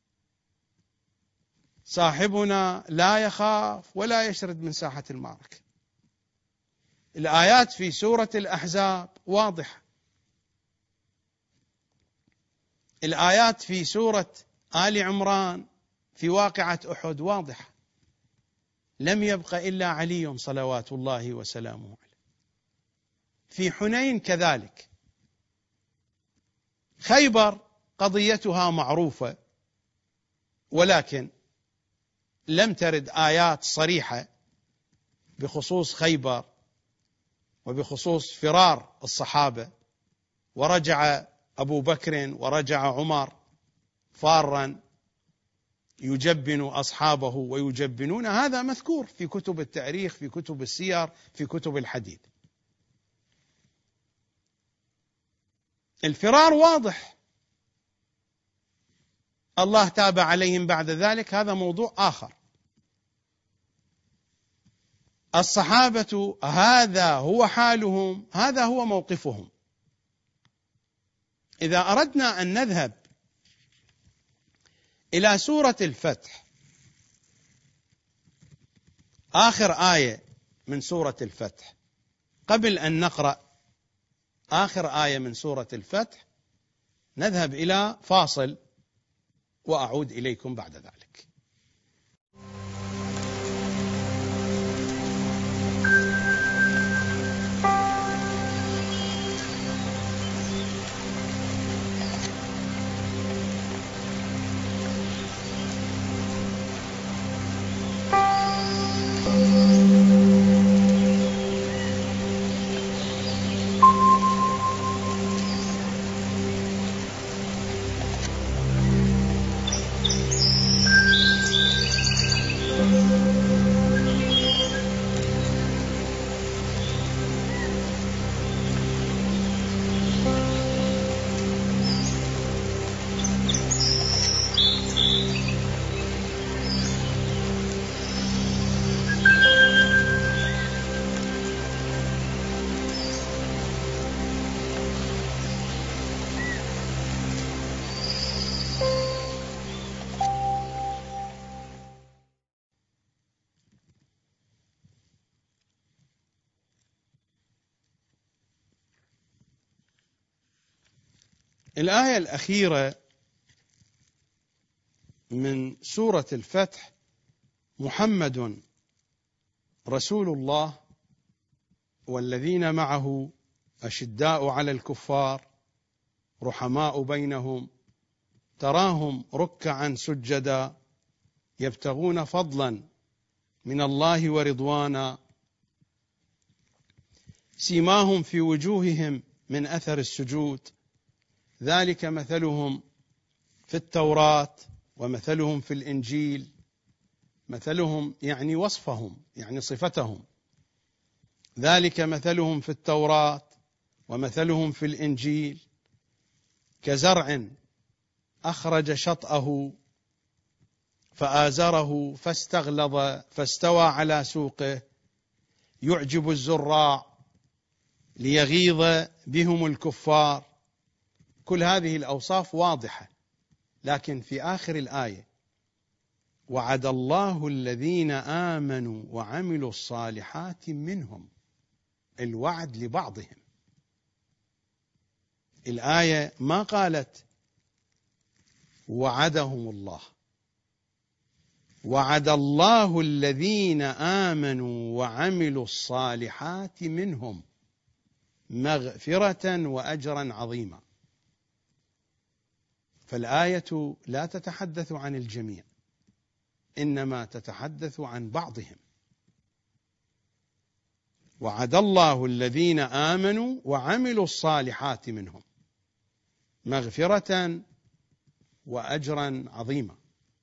صاحبنا لا يخاف ولا يشرد من ساحة المعركة. الآيات في سورة الأحزاب واضحة، الآيات في سورة آل عمران في واقعة أحد واضحة. لم يبق إلا علي صلوات الله وسلامه عليه. في حنين كذلك. خيبر قضيتها معروفة، ولكن لم ترد آيات صريحة بخصوص خيبر وبخصوص فرار الصحابة، ورجع أبو بكر ورجع عمر فارا يجبن أصحابه ويجبنون. هذا مذكور في كتب التاريخ، في كتب السير، في كتب الحديث. الفرار واضح، الله تاب عليهم بعد ذلك، هذا موضوع آخر. الصحابة هذا هو حالهم، هذا هو موقفهم. إذا أردنا أن نذهب إلى سورة الفتح، آخر آية من سورة الفتح، قبل أن نقرأ آخر آية من سورة الفتح نذهب إلى فاصل وأعود إليكم بعد ذلك. الآية الأخيرة من سورة الفتح: محمد رسول الله والذين معه أشداء على الكفار رحماء بينهم تراهم ركعا سجدا يبتغون فضلا من الله ورضوانا سيماهم في وجوههم من أثر السجود ذلك مثلهم في التوراة ومثلهم في الإنجيل. مثلهم يعني وصفهم، يعني صفتهم. ذلك مثلهم في التوراة ومثلهم في الإنجيل كزرع أخرج شطأه فآزره فاستغلظ فاستوى على سوقه يعجب الزراع ليغيظ بهم الكفار. كل هذه الأوصاف واضحة، لكن في آخر الآية: وعد الله الذين آمنوا وعملوا الصالحات منهم. الوعد لبعضهم. الآية ما قالت وعدهم الله، وعد الله الذين آمنوا وعملوا الصالحات منهم مغفرة وأجرا عظيما. فالآية لا تتحدث عن الجميع، إنما تتحدث عن بعضهم. وعد الله الذين آمنوا وعملوا الصالحات منهم مغفرة وأجرا عظيما.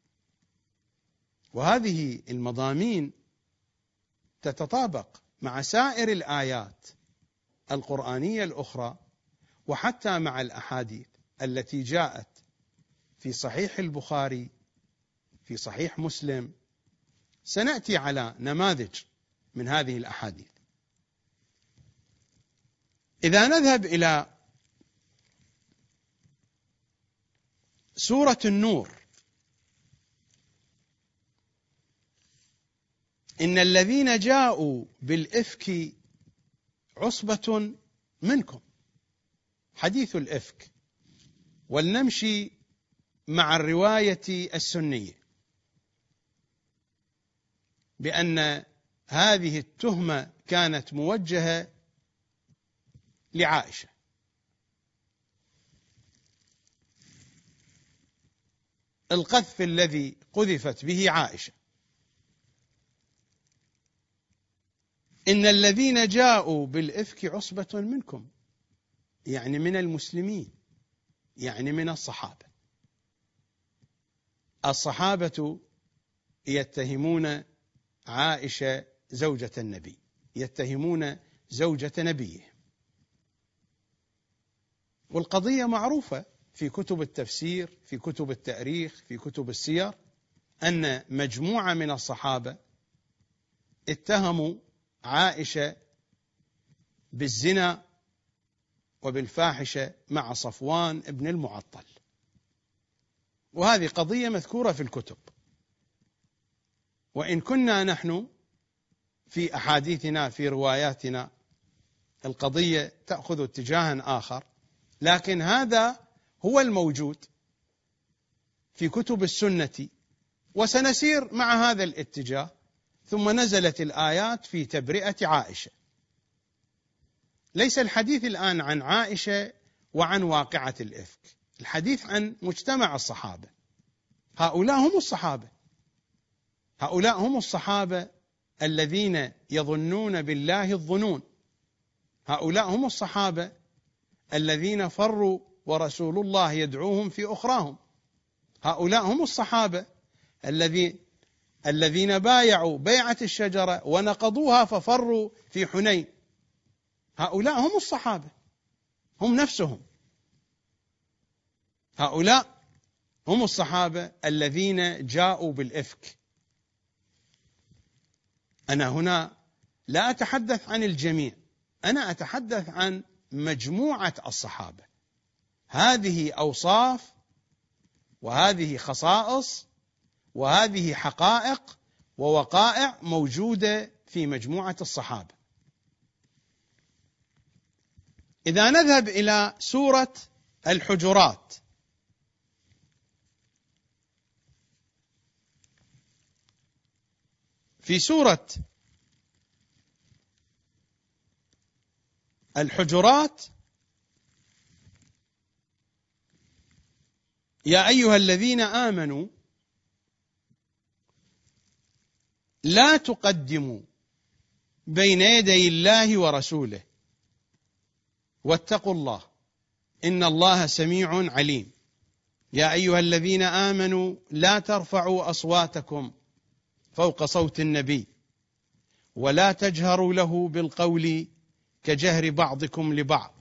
وهذه المضامين تتطابق مع سائر الآيات القرآنية الأخرى، وحتى مع الأحاديث التي جاءت في صحيح البخاري، في صحيح مسلم. سنأتي على نماذج من هذه الأحاديث. إذا نذهب إلى سورة النور: إن الذين جاءوا بالإفك عصبة منكم، حديث الإفك. ولنمشي مع الرواية السنية بأن هذه التهمة كانت موجهة لعائشة. القذف الذي قذفت به عائشة: إن الذين جاءوا بالإفك عصبة منكم، يعني من المسلمين، يعني من الصحابة. الصحابة يتهمون عائشة زوجة النبي، يتهمون زوجة نبيه. والقضية معروفة في كتب التفسير، في كتب التاريخ، في كتب السير، أن مجموعة من الصحابة اتهموا عائشة بالزنا وبالفاحشة مع صفوان ابن المعطل. وهذه قضية مذكورة في الكتب. وإن كنا نحن في أحاديثنا، في رواياتنا، القضية تأخذ اتجاها آخر، لكن هذا هو الموجود في كتب السنة، وسنسير مع هذا الاتجاه. ثم نزلت الآيات في تبرئة عائشة. ليس الحديث الآن عن عائشة وعن واقعة الإفك، الحديث عن مجتمع الصحابة. هؤلاء هم الصحابة، هؤلاء هم الصحابة الذين يظنون بالله الظنون، هؤلاء هم الصحابة الذين فروا ورسول الله يدعوهم في أخراهم، هؤلاء هم الصحابة الذين بايعوا بيعة الشجرة ونقضوها ففروا في حنين. هؤلاء هم الصحابة، هم نفسهم. هؤلاء هم الصحابة الذين جاءوا بالإفك. أنا هنا لا أتحدث عن الجميع، أنا أتحدث عن مجموعة الصحابة. هذه أوصاف، وهذه خصائص، وهذه حقائق ووقائع موجودة في مجموعة الصحابة. إذا نذهب إلى سورة الحجرات: في سورة الحجرات: يا أيها الذين آمنوا لا تقدموا بين يدي الله ورسوله واتقوا الله إن الله سميع عليم. يا أيها الذين آمنوا لا ترفعوا أصواتكم فوق صوت النبي ولا تجهروا له بالقول كجهر بعضكم لبعض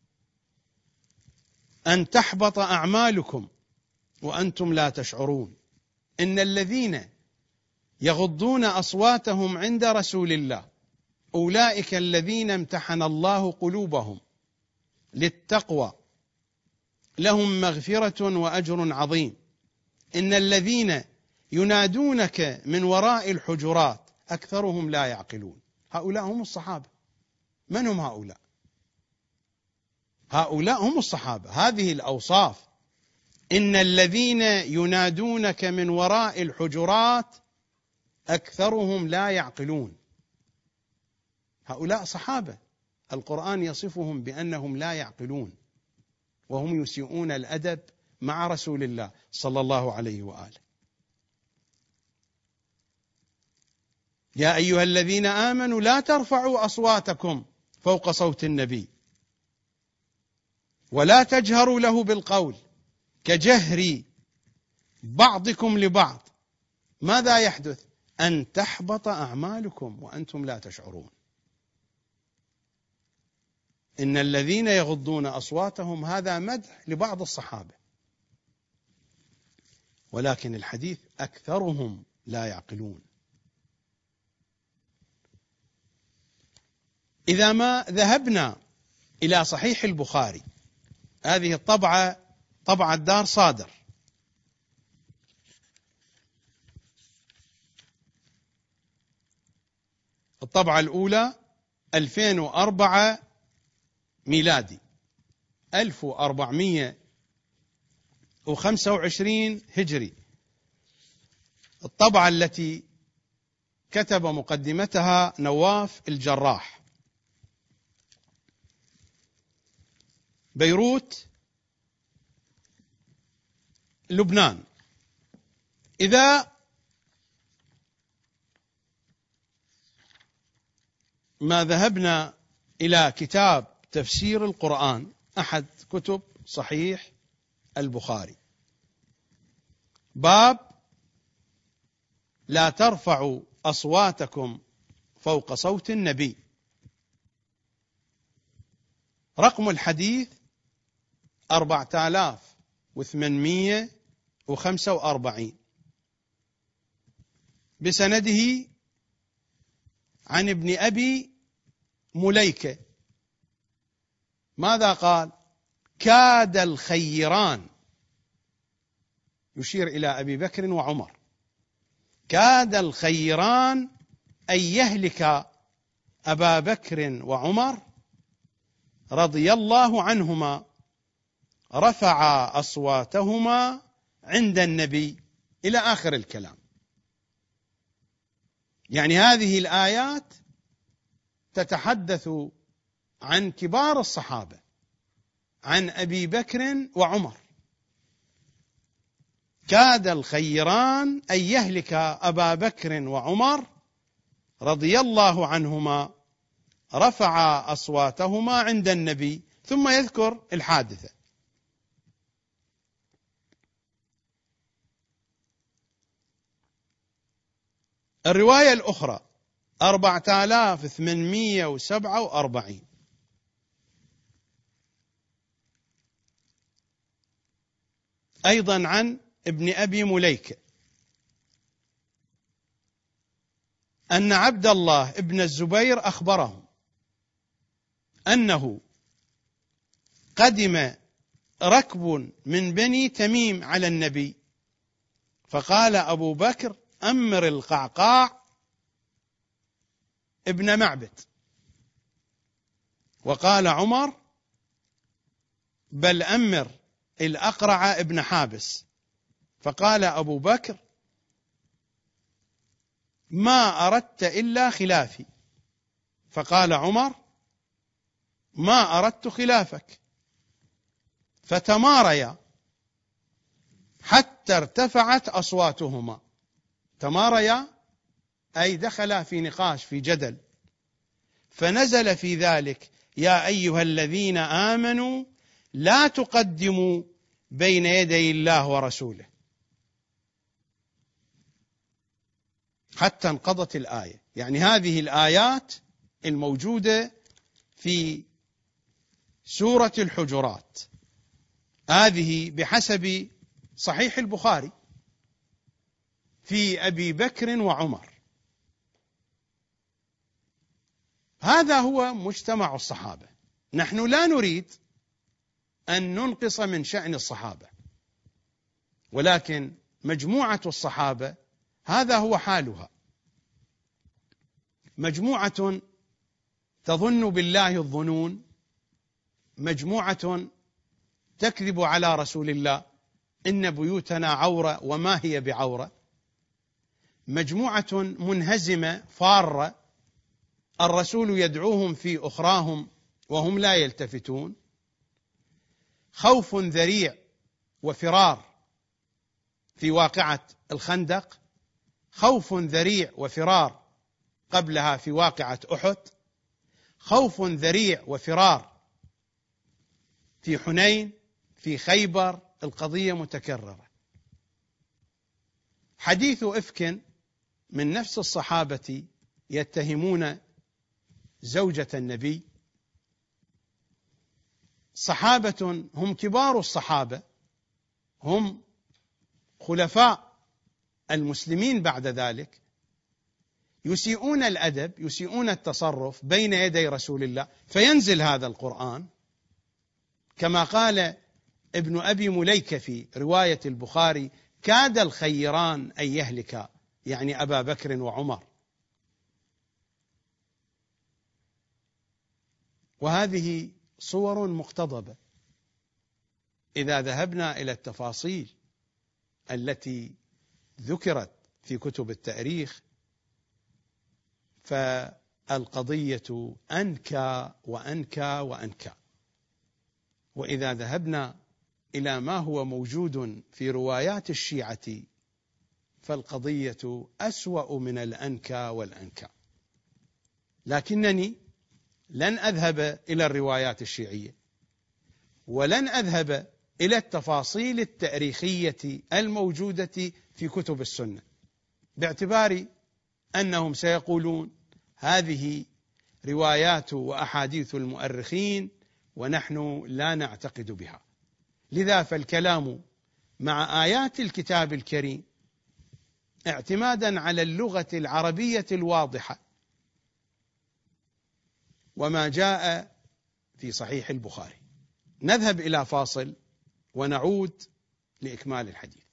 أن تحبط أعمالكم وأنتم لا تشعرون. إن الذين يغضون أصواتهم عند رسول الله أولئك الذين امتحن الله قلوبهم للتقوى لهم مغفرة وأجر عظيم. إن الذين ينادونك من وراء الحجرات أكثرهم لا يعقلون. هؤلاء هم الصحابة. من هم هؤلاء؟ هؤلاء هم الصحابة. هذه الأوصاف: إن الذين ينادونك من وراء الحجرات أكثرهم لا يعقلون. هؤلاء صحابة القرآن يصفهم بأنهم لا يعقلون، وهم يسيئون الأدب مع رسول الله صلى الله عليه وآله. يا أيها الذين آمنوا لا ترفعوا أصواتكم فوق صوت النبي ولا تجهروا له بالقول كجهر بعضكم لبعض. ماذا يحدث؟ أن تحبط أعمالكم وأنتم لا تشعرون. إن الذين يغضون أصواتهم، هذا مدح لبعض الصحابة، ولكن الحديث أكثرهم لا يعقلون. إذا ما ذهبنا إلى صحيح البخاري، هذه الطبعة طبعة دار صادر، الطبعة الأولى 2004 ميلادي، 1425 هجري. الطبعة التي كتب مقدمتها نواف الجراح، بيروت لبنان. إذا ما ذهبنا إلى كتاب تفسير القرآن، أحد كتب صحيح البخاري، باب لا ترفعوا أصواتكم فوق صوت النبي، رقم الحديث 4845 بسنده عن ابن أبي مليكة. ماذا قال؟ كاد الخيران، يشير إلى أبي بكر وعمر، كاد الخيران أن يهلك أبا بكر وعمر رضي الله عنهما، رفعا أصواتهما عند النبي، إلى آخر الكلام. يعني هذه الآيات تتحدث عن كبار الصحابة، عن أبي بكر وعمر. كاد الخيران أن يهلك أبا بكر وعمر رضي الله عنهما، رفعا أصواتهما عند النبي، ثم يذكر الحادثة. الرواية الأخرى 4847 أيضا عن ابن أبي مليكة، أن عبد الله ابن الزبير أخبره أنه قدم ركب من بني تميم على النبي، فقال أبو بكر: أمر القعقاع ابن معبد، وقال عمر: بل أمر الأقرع ابن حابس، فقال أبو بكر: ما أردت إلا خلافي، فقال عمر: ما أردت خلافك، فتماريا حتى ارتفعت أصواتهما. تماريا أي دخل في نقاش، في جدل، فنزل في ذلك: يا أيها الذين آمنوا لا تقدموا بين يدي الله ورسوله، حتى انقضت الآية. يعني هذه الآيات الموجودة في سورة الحجرات، هذه بحسب صحيح البخاري في أبي بكر وعمر. هذا هو مجتمع الصحابة. نحن لا نريد أن ننقص من شأن الصحابة، ولكن مجموعة الصحابة هذا هو حالها، مجموعة تظن بالله الظنون، مجموعة تكذب على رسول الله: إن بيوتنا عورة وما هي بعورة، مجموعة منهزمة فارة، الرسول يدعوهم في أخراهم وهم لا يلتفتون، خوف ذريع وفرار في واقعة الخندق، خوف ذريع وفرار قبلها في واقعة أحد، خوف ذريع وفرار في حنين، في خيبر، القضية متكررة. حديث إفك من نفس الصحابة يتهمون زوجة النبي، صحابة هم كبار الصحابة، هم خلفاء المسلمين بعد ذلك، يسيئون الأدب، يسيئون التصرف بين يدي رسول الله، فينزل هذا القرآن كما قال ابن أبي مليكة في رواية البخاري: كاد الخيران أن يهلكا، يعني أبا بكر وعمر. وهذه صور مقتضبة إذا ذهبنا إلى التفاصيل التي ذكرت في كتب التاريخ، فالقضية أنكى وأنكى وأنكى. وإذا ذهبنا إلى ما هو موجود في روايات الشيعة فالقضية أسوأ من الأنكى والأنكى. لكنني لن أذهب إلى الروايات الشيعية، ولن أذهب إلى التفاصيل التاريخية الموجودة في كتب السنة، باعتبار أنهم سيقولون هذه روايات وأحاديث المؤرخين ونحن لا نعتقد بها. لذا فالكلام مع آيات الكتاب الكريم اعتمادا على اللغة العربية الواضحة وما جاء في صحيح البخاري. نذهب إلى فاصل ونعود لإكمال الحديث.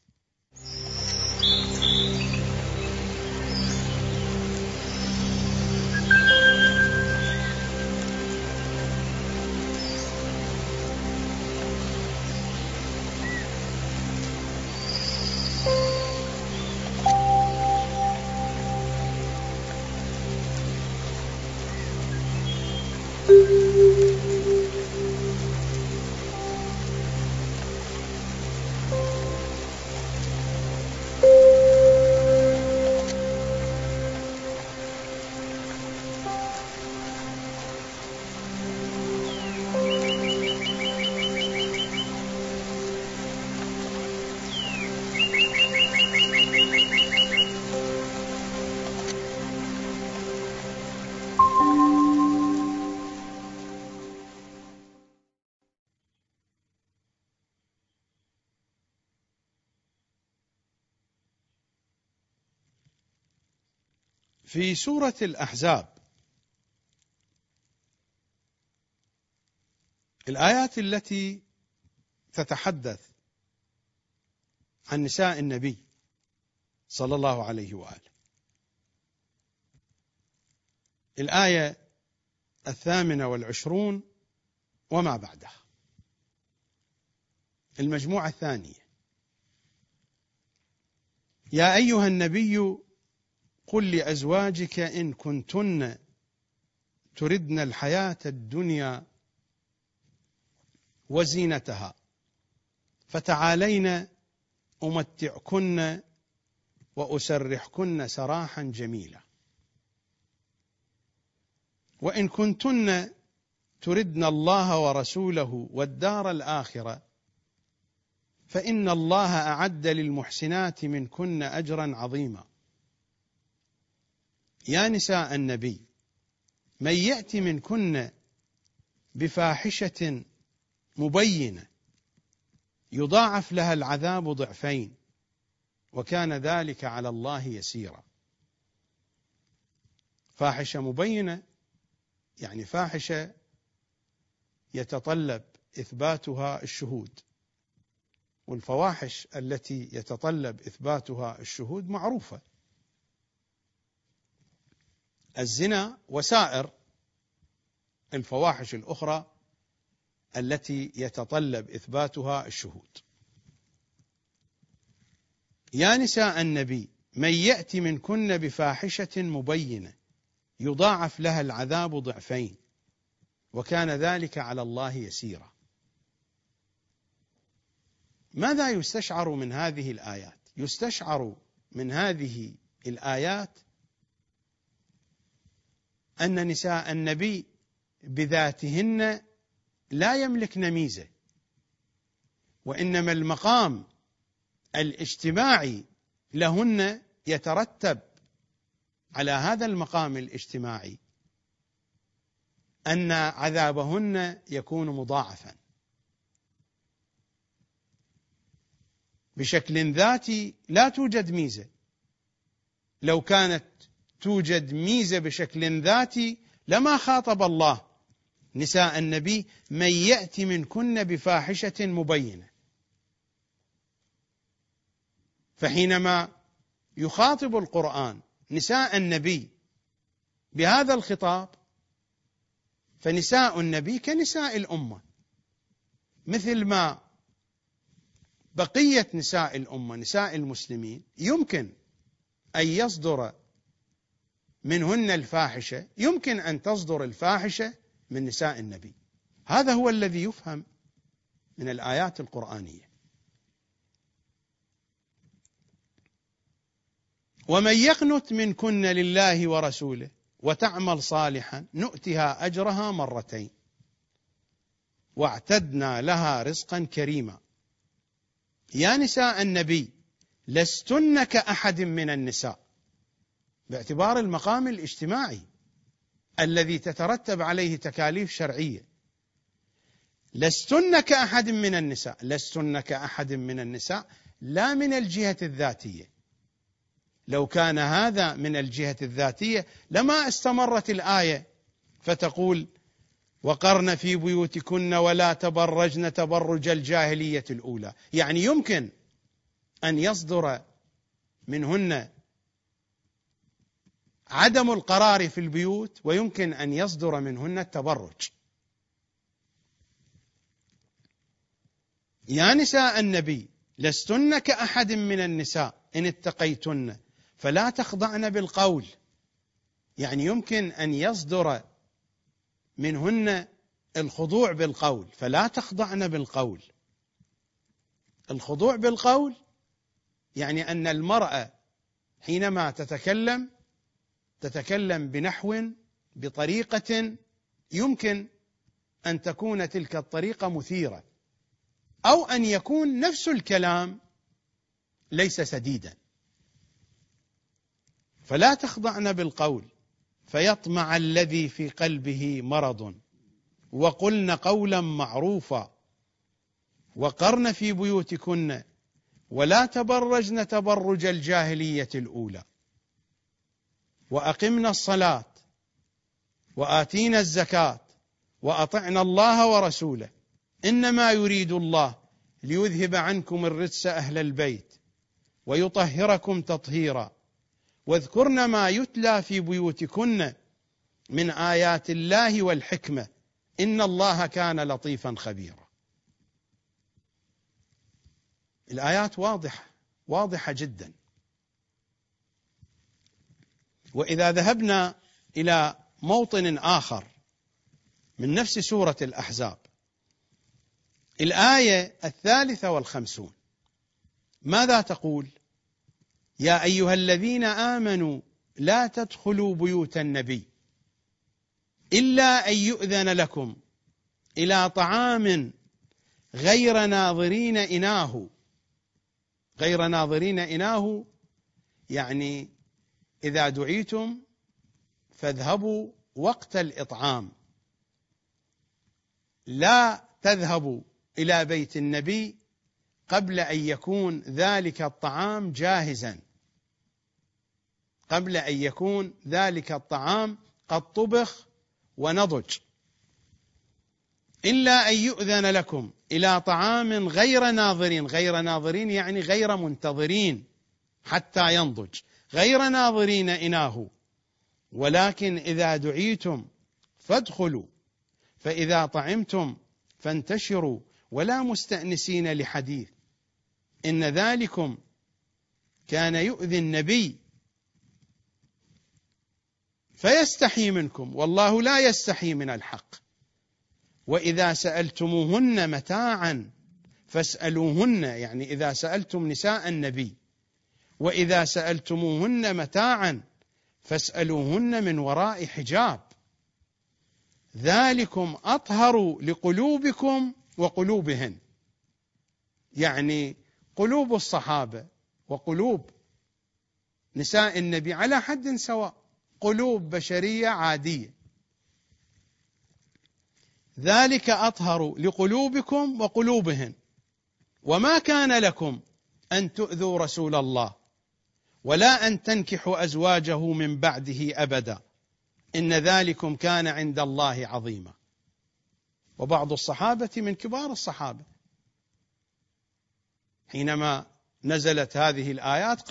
في سورة الأحزاب الآيات التي تتحدث عن نساء النبي صلى الله عليه وآله، الآية 28 وما بعدها، المجموعة الثانية: يا أيها النبي قل لأزواجك إن كنتن تردن الحياة الدنيا وزينتها فتعالين أمتعكن وأسرحكن سراحا جميلا، وإن كنتن تردن الله ورسوله والدار الآخرة فإن الله أعد للمحسنات منكن أجرا عظيما. يا نساء النبي من يأت منكن بفاحشة مبينة يضاعف لها العذاب ضعفين وكان ذلك على الله يسيرا. فاحشة مبينة يعني فاحشة يتطلب إثباتها الشهود، والفواحش التي يتطلب إثباتها الشهود معروفة: الزنا وسائر الفواحش الأخرى التي يتطلب إثباتها الشهود. يا نساء النبي من يأت منكن بفاحشة مبينة يضاعف لها العذاب ضعفين وكان ذلك على الله يسيرا. ماذا يستشعر من هذه الآيات؟ يستشعر من هذه الآيات أن نساء النبي بذاتهن لا يملكن ميزة، وإنما المقام الاجتماعي لهن يترتب على هذا المقام الاجتماعي أن عذابهن يكون مضاعفا بشكل ذاتي. لا توجد ميزة، لو كانت توجد ميزة بشكل ذاتي لما خاطب الله نساء النبي من يأتي منكن بفاحشة مبينة. فحينما يخاطب القرآن نساء النبي بهذا الخطاب فنساء النبي كنساء الأمة، مثل ما بقية نساء الأمة نساء المسلمين يمكن أن يصدر منهن الفاحشة، يمكن أن تصدر الفاحشة من نساء النبي. هذا هو الذي يفهم من الآيات القرآنية. ومن يقنت منكن لله ورسوله وتعمل صالحا نؤتها أجرها مرتين واعتدنا لها رزقا كريما. يا نساء النبي لستن كأحد من النساء، باعتبار المقام الاجتماعي الذي تترتب عليه تكاليف شرعية. لستن كأحد من النساء، لستن كأحد من النساء لا من الجهة الذاتية. لو كان هذا من الجهة الذاتية لما استمرت الآية فتقول وقرن في بيوتكن ولا تبرجن تبرج الجاهلية الأولى. يعني يمكن أن يصدر منهن عدم القرار في البيوت ويمكن أن يصدر منهن التبرج. يا نساء النبي لستن كأحد من النساء إن اتقيتن فلا تخضعن بالقول. يعني يمكن أن يصدر منهن الخضوع بالقول، فلا تخضعن بالقول. الخضوع بالقول يعني أن المرأة حينما تتكلم بنحو بطريقة يمكن أن تكون تلك الطريقة مثيرة، أو أن يكون نفس الكلام ليس سديدا. فلا تخضعن بالقول فيطمع الذي في قلبه مرض وقلن قولا معروفا وقرن في بيوتكن ولا تبرجن تبرج الجاهلية الأولى وأقمنا الصلاة وآتينا الزكاة وأطعنا الله ورسوله إنما يريد الله ليذهب عنكم الرجس أهل البيت ويطهركم تطهيرا واذكرن ما يتلى في بيوتكن من آيات الله والحكمة إن الله كان لطيفا خبيرا. الآيات واضحة جدا. وإذا ذهبنا إلى موطن آخر من نفس سورة الأحزاب الآية 53 ماذا تقول؟ يا أيها الذين آمنوا لا تدخلوا بيوت النبي إلا أن يؤذن لكم إلى طعام غير ناظرين إناه. غير ناظرين إناه يعني إذا دعيتم فاذهبوا وقت الإطعام، لا تذهبوا إلى بيت النبي قبل أن يكون ذلك الطعام جاهزا، قبل أن يكون ذلك الطعام قد طبخ ونضج. إلا أن يؤذن لكم إلى طعام غير ناظرين. غير ناظرين يعني غير منتظرين حتى ينضج، غير ناظرين إناه ولكن إذا دعيتم فادخلوا فإذا طعمتم فانتشروا ولا مستأنسين لحديث إن ذلكم كان يؤذي النبي فيستحي منكم والله لا يستحي من الحق. وإذا سألتموهن متاعا فاسألوهن، يعني إذا سألتم نساء النبي وإذا سألتموهن متاعا فاسألوهن من وراء حجاب. ذلكم أطهر لقلوبكم وقلوبهن، يعني قلوب الصحابة وقلوب نساء النبي على حد سواء، قلوب بشرية عادية. ذلك أطهر لقلوبكم وقلوبهن وما كان لكم أن تؤذوا رسول الله ولا أن تنكحوا أزواجه من بعده أبدا إن ذلكم كان عند الله عظيما. وبعض الصحابة من كبار الصحابة حينما نزلت هذه الآيات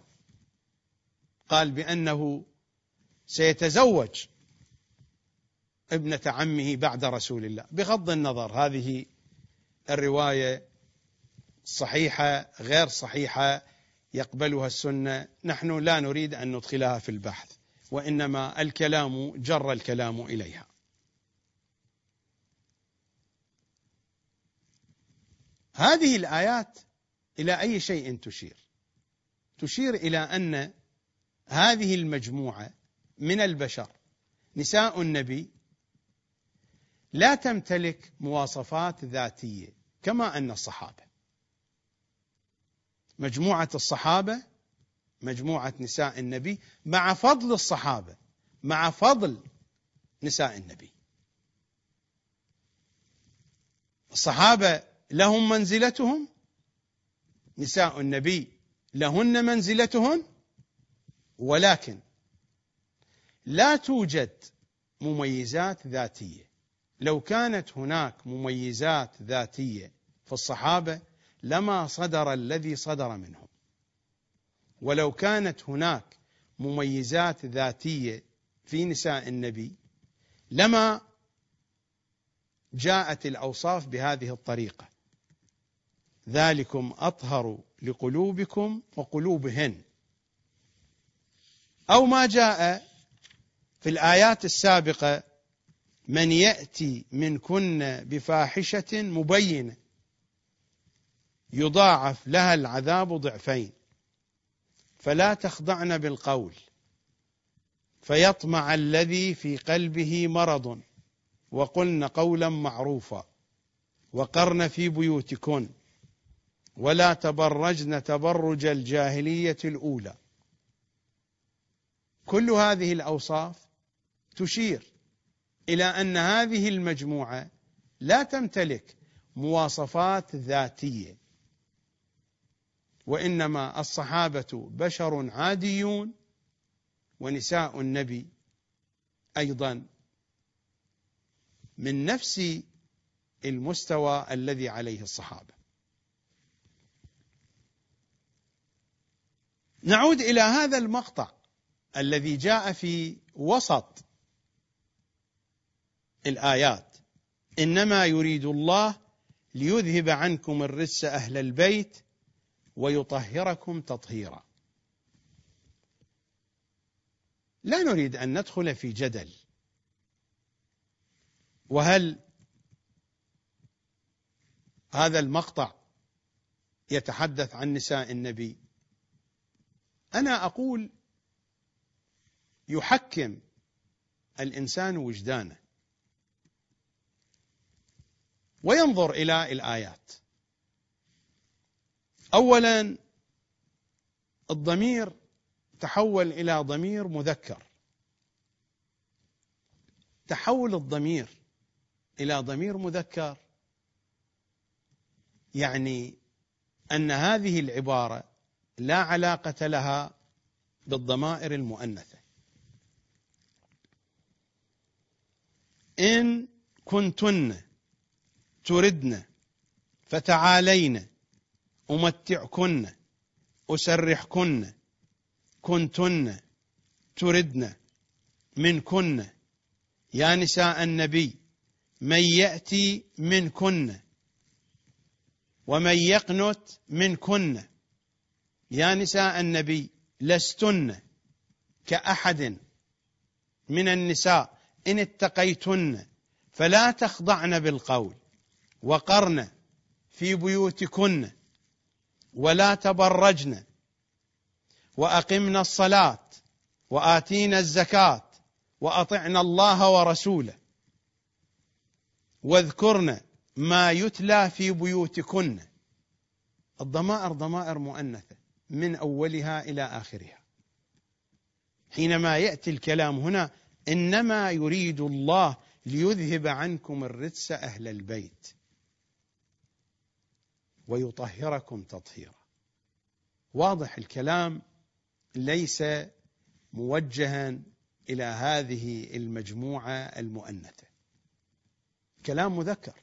قال بأنه سيتزوج ابنة عمه بعد رسول الله، بغض النظر هذه الرواية صحيحة غير صحيحة يقبلها السنة، نحن لا نريد أن ندخلها في البحث، وإنما الكلام جر الكلام إليها. هذه الآيات إلى أي شيء تشير؟ تشير إلى أن هذه المجموعة من البشر نساء النبي لا تمتلك مواصفات ذاتية كما أن الصحابة. مجموعة الصحابة، مجموعة نساء النبي، مع فضل الصحابة، مع فضل نساء النبي. الصحابة لهم منزلتهم، نساء النبي لهن منزلتهن، ولكن لا توجد مميزات ذاتية. لو كانت هناك مميزات ذاتية في الصحابة لما صدر الذي صدر منهم، ولو كانت هناك مميزات ذاتية في نساء النبي لما جاءت الأوصاف بهذه الطريقة. ذلكم أطهر لقلوبكم وقلوبهن، أو ما جاء في الآيات السابقة: من يأتي منكن بفاحشة مبينة يضاعف لها العذاب ضعفين فلا تخضعن بالقول فيطمع الذي في قلبه مرض وقلن قولا معروفا وقرن في بيوتكن ولا تبرجن تبرج الجاهلية الأولى. كل هذه الأوصاف تشير إلى أن هذه المجموعة لا تمتلك مواصفات ذاتية، وإنما الصحابة بشر عاديون، ونساء النبي أيضا من نفس المستوى الذي عليه الصحابة. نعود إلى هذا المقطع الذي جاء في وسط الآيات: إنما يريد الله ليذهب عنكم الرجس أهل البيت ويطهركم تطهيرا. لا نريد أن ندخل في جدل، وهل هذا المقطع يتحدث عن نساء النبي؟ أنا أقول يحكم الإنسان وجدانه وينظر إلى الآيات. أولا، الضمير تحول إلى ضمير مذكر. تحول الضمير إلى ضمير مذكر يعني أن هذه العبارة لا علاقة لها بالضمائر المؤنثة. إن كنتن تردن فتعالين أمتعكن أسرحكن كنتن تردن منكن يا نساء النبي من يأتي منكن ومن يقنت منكن يا نساء النبي لستن كأحد من النساء إن اتقيتن فلا تخضعن بالقول وقرن في بيوتكن ولا تبرجن وأقمنا الصلاة وآتينا الزكاة وأطعنا الله ورسوله واذكرن ما يتلى في بيوتكن. الضمائر ضمائر مؤنثة من أولها إلى آخرها. حينما يأتي الكلام هنا إنما يريد الله ليذهب عنكم الرجس أهل البيت ويطهركم تطهيرا. واضح الكلام ليس موجها إلى هذه المجموعة المؤنثة، كلام مذكر.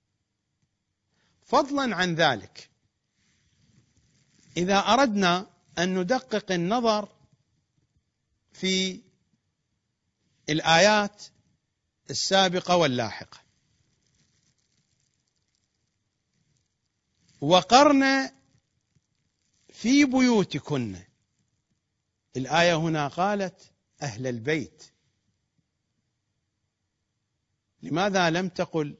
فضلا عن ذلك، إذا أردنا أن ندقق النظر في الآيات السابقة واللاحقة، وقرن في بيوتكن، الآية هنا قالت أهل البيت، لماذا لم تقل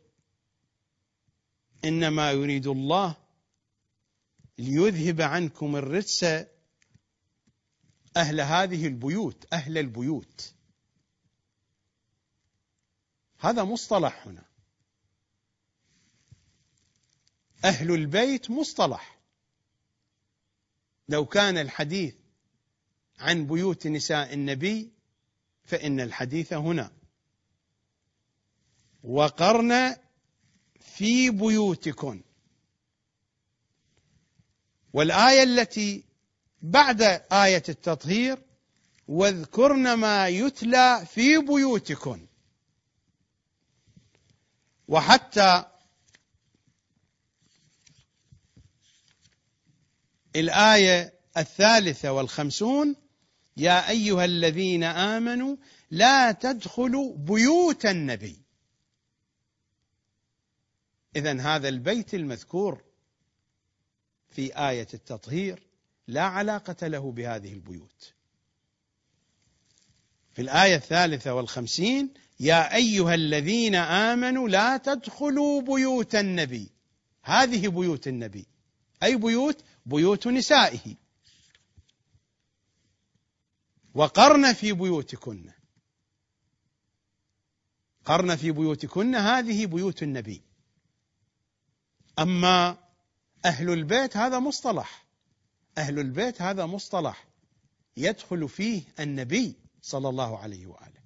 إنما يريد الله ليذهب عنكم الرجس أهل هذه البيوت، أهل البيوت؟ هذا مصطلح هنا، أهل البيت مصطلح. لو كان الحديث عن بيوت نساء النبي فإن الحديث هنا وقرن في بيوتكن. والآية التي بعد آية التطهير واذكرن ما يتلى في بيوتكن. وحتى الآية 53 يا أيها الذين آمنوا لا تدخلوا بيوت النبي. إذن هذا البيت المذكور في آية التطهير لا علاقة له بهذه البيوت. في الآية 53 يا أيها الذين آمنوا لا تدخلوا بيوت النبي، هذه بيوت النبي، أي بيوت نسائه. وقرن في بيوتكن، قرن في بيوتكن هذه بيوت النبي. أما أهل البيت هذا مصطلح، أهل البيت هذا مصطلح يدخل فيه النبي صلى الله عليه وآله،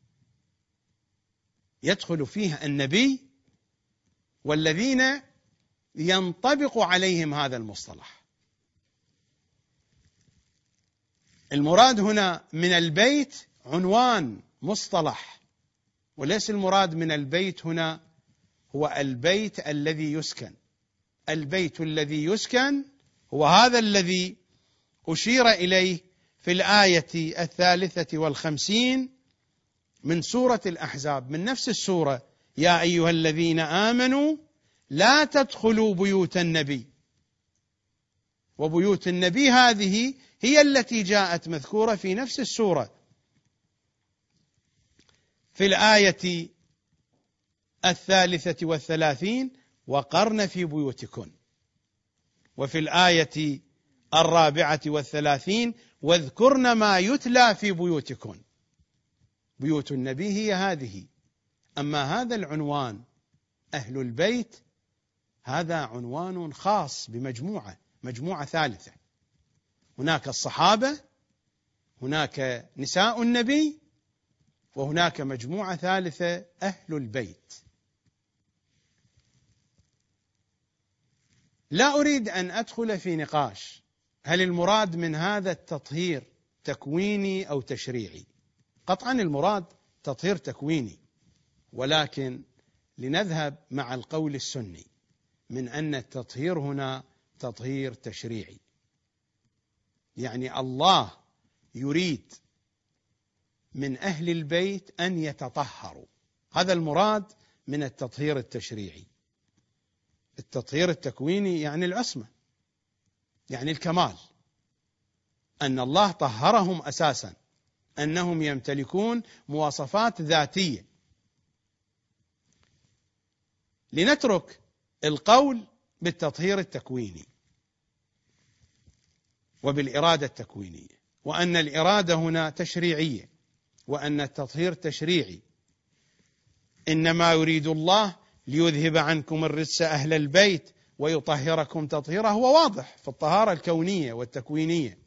يدخل فيه النبي والذين ينطبق عليهم هذا المصطلح. المراد هنا من البيت عنوان مصطلح، وليس المراد من البيت هنا هو البيت الذي يسكن. البيت الذي يسكن هو هذا الذي أشير إليه في الآية 53 من سورة الأحزاب، من نفس السورة، يا أيها الذين آمنوا لا تدخلوا بيوت النبي. وبيوت النبي هذه هي التي جاءت مذكورة في نفس السورة في الآية 33 وقرن في بيوتكن، وفي الآية 34 واذكرن ما يتلى في بيوتكن. بيوت النبي هي هذه. أما هذا العنوان أهل البيت هذا عنوان خاص بمجموعة، مجموعة ثالثة. هناك الصحابة، هناك نساء النبي، وهناك مجموعة ثالثة أهل البيت. لا أريد أن أدخل في نقاش هل المراد من هذا التطهير تكويني أو تشريعي. قطعا المراد تطهير تكويني، ولكن لنذهب مع القول السني من أن التطهير هنا تطهير تشريعي، يعني الله يريد من أهل البيت أن يتطهروا. هذا المراد من التطهير التشريعي. التطهير التكويني يعني العصمة، يعني الكمال، أن الله طهرهم أساسا، أنهم يمتلكون مواصفات ذاتية. لنترك القول بالتطهير التكويني وبالإرادة التكوينية، وأن الإرادة هنا تشريعية، وأن التطهير تشريعي. إنما يريد الله ليذهب عنكم الرجس أهل البيت ويطهركم تطهيرا هو واضح في الطهارة الكونية والتكوينية،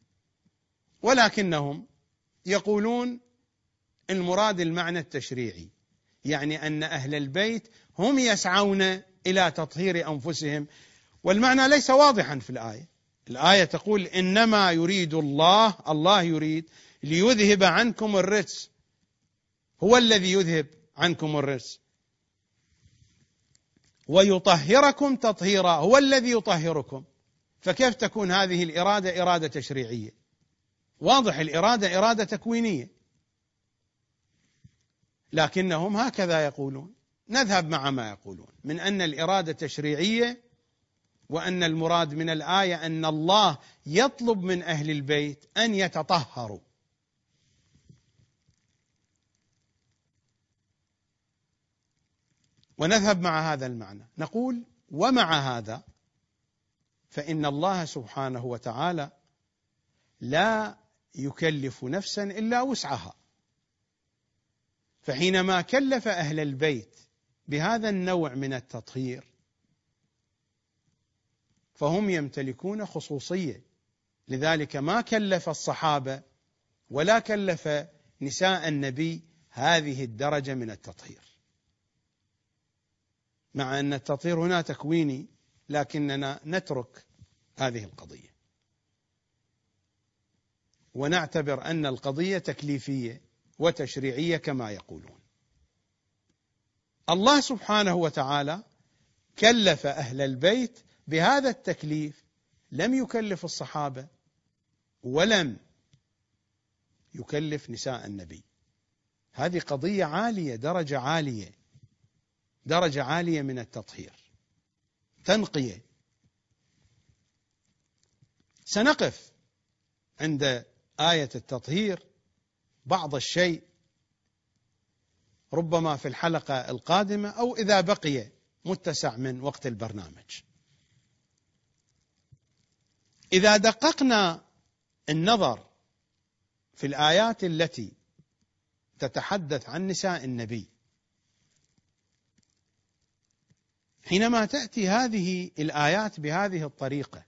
ولكنهم يقولون المراد المعنى التشريعي، يعني أن أهل البيت هم يسعون إلى تطهير أنفسهم، والمعنى ليس واضحا في الآية. الآية تقول إنما يريد الله يريد ليذهب عنكم الرجس، هو الذي يذهب عنكم الرجس، ويطهركم تطهيرا، هو الذي يطهركم. فكيف تكون هذه الإرادة إرادة تشريعية؟ واضح الإرادة إرادة تكوينية، لكنهم هكذا يقولون. نذهب مع ما يقولون من أن الإرادة تشريعية، وأن المراد من الآية أن الله يطلب من أهل البيت أن يتطهروا. ونذهب مع هذا المعنى، نقول ومع هذا فإن الله سبحانه وتعالى لا يكلف نفسا إلا وسعها، فحينما كلف أهل البيت بهذا النوع من التطهير فهم يمتلكون خصوصية، لذلك ما كلف الصحابة ولا كلف نساء النبي هذه الدرجة من التطهير، مع أن التطهير هنا تكويني، لكننا نترك هذه القضية ونعتبر أن القضية تكليفية وتشريعية كما يقولون. الله سبحانه وتعالى كلف أهل البيت بهذا التكليف، لم يكلف الصحابة ولم يكلف نساء النبي. هذه قضية عالية، درجة عالية من التطهير، تنقية. سنقف عند آية التطهير بعض الشيء، ربما في الحلقة القادمة أو إذا بقي متسع من وقت البرنامج. إذا دققنا النظر في الآيات التي تتحدث عن نساء النبي، حينما تأتي هذه الآيات بهذه الطريقة،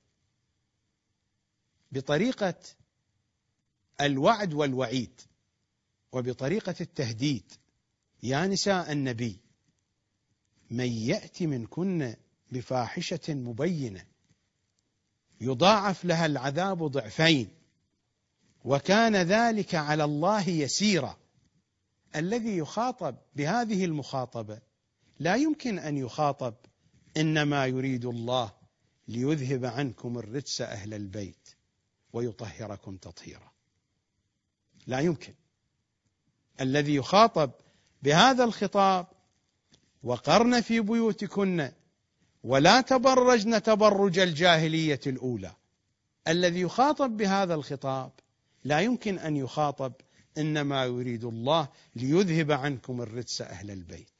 بطريقة الوعد والوعيد وبطريقة التهديد، يا نساء النبي من يأتي منكن بفاحشة مبينة يضاعف لها العذاب ضعفين وكان ذلك على الله يسيرا. الذي يخاطب بهذه المخاطبة لا يمكن أن يخاطب إنما يريد الله ليذهب عنكم الرجس أهل البيت ويطهركم تطهيرا، لا يمكن. الذي يخاطب بهذا الخطاب وقرن في بيوتكن ولا تبرجن تبرج الجاهلية الأولى، الذي يخاطب بهذا الخطاب لا يمكن أن يخاطب إنما يريد الله ليذهب عنكم الرجس أهل البيت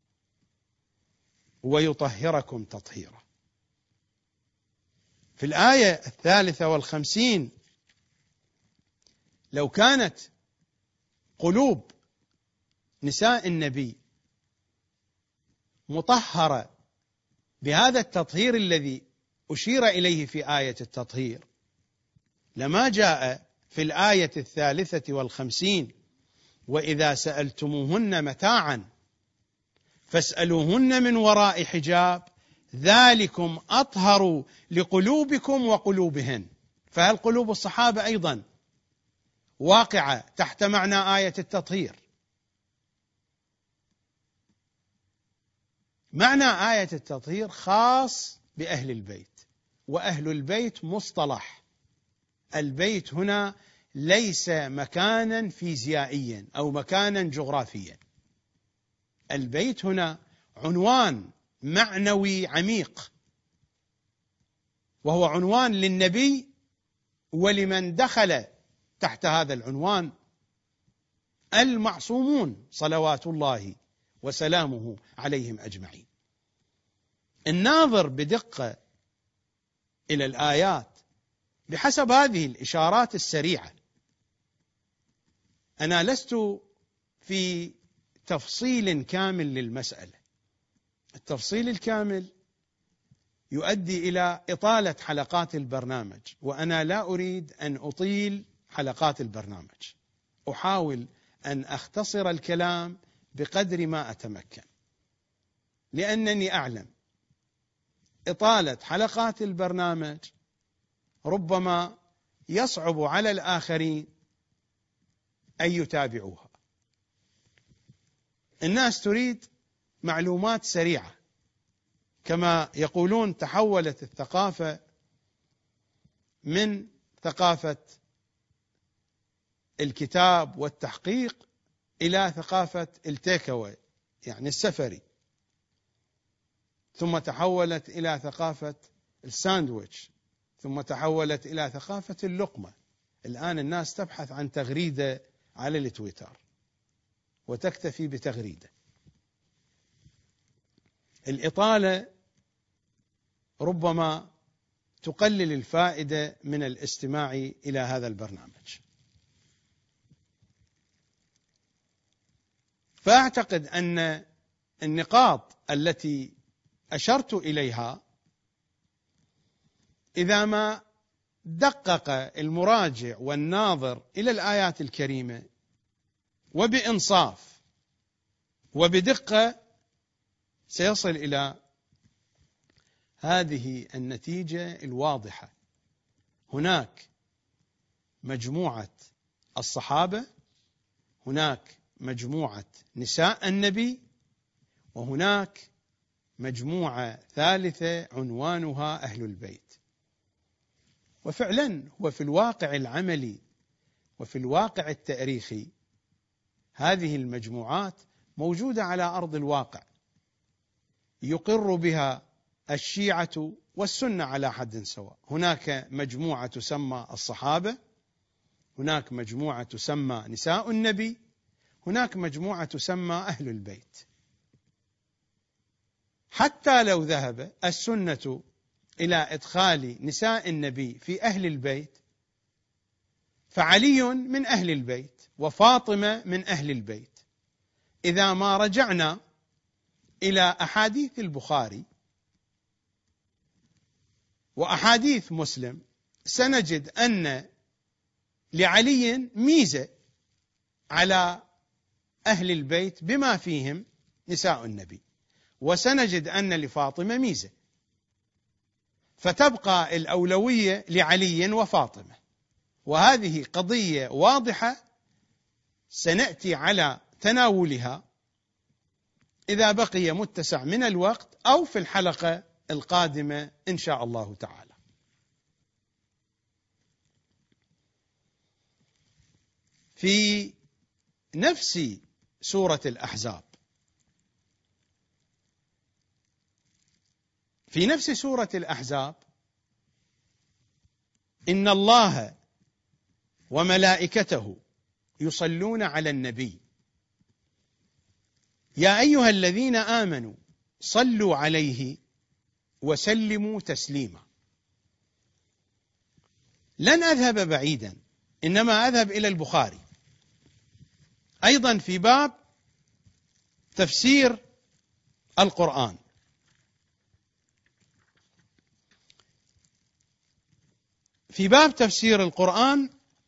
ويطهركم تطهيرا. في الآية 53 لو كانت قلوب نساء النبي مطهرة بهذا التطهير الذي أشير إليه في آية التطهير، لما جاء في الآية 53 وإذا سألتموهن متاعا فاسألوهن من وراء حجاب ذلكم أطهر لقلوبكم وقلوبهن. فهل قلوب الصحابة أيضا واقعة تحت معنى آية التطهير؟ معنى آية التطهير خاص بأهل البيت، وأهل البيت مصطلح. البيت هنا ليس مكانا فيزيائيا أو مكانا جغرافيا، البيت هنا عنوان معنوي عميق، وهو عنوان للنبي ولمن دخل تحت هذا العنوان المعصومون صلوات الله وسلامه عليهم أجمعين. الناظر بدقة إلى الآيات بحسب هذه الإشارات السريعة، أنا لست في تفصيل كامل للمسألة، التفصيل الكامل يؤدي إلى إطالة حلقات البرنامج، وأنا لا أريد أن أطيل حلقات البرنامج، أحاول أن أختصر الكلام بقدر ما أتمكن، لأنني أعلم إطالة حلقات البرنامج ربما يصعب على الآخرين أن يتابعوها. الناس تريد معلومات سريعة، كما يقولون تحولت الثقافة من ثقافة الكتاب والتحقيق إلى ثقافة التيكاوي، يعني السفري، ثم تحولت إلى ثقافة الساندويتش، ثم تحولت إلى ثقافة اللقمة. الآن الناس تبحث عن تغريدة على التويتر وتكتفي بتغريدة. الإطالة ربما تقلل الفائدة من الاستماع إلى هذا البرنامج. فأعتقد أن النقاط التي أشرت إليها إذا ما دقق المراجع والناظر إلى الآيات الكريمة وبإنصاف وبدقة سيصل إلى هذه النتيجة الواضحة: هناك مجموعة الصحابة، هناك مجموعة نساء النبي، وهناك مجموعة ثالثة عنوانها أهل البيت. وفعلا هو في الواقع العملي وفي الواقع التاريخي هذه المجموعات موجودة على أرض الواقع، يقر بها الشيعة والسنة على حد سواء. هناك مجموعة تسمى الصحابة، هناك مجموعة تسمى نساء النبي، هناك مجموعة تسمى أهل البيت. حتى لو ذهب السنة إلى إدخال نساء النبي في أهل البيت، فعلي من أهل البيت وفاطمة من أهل البيت. إذا ما رجعنا إلى أحاديث البخاري وأحاديث مسلم سنجد أن لعلي ميزة على أهل البيت بما فيهم نساء النبي، وسنجد أن لفاطمة ميزة، فتبقى الأولوية لعلي وفاطمة. وهذه قضية واضحة سنأتي على تناولها إذا بقي متسع من الوقت أو في الحلقة القادمة إن شاء الله تعالى. في نفس سورة الأحزاب، في نفس سورة الأحزاب: إن الله وملائكته يصلون على النبي يا أيها الذين آمنوا صلوا عليه وسلموا تسليما. لن أذهب بعيدا، إنما أذهب إلى البخاري أيضا في باب تفسير القرآن. في باب تفسير القرآن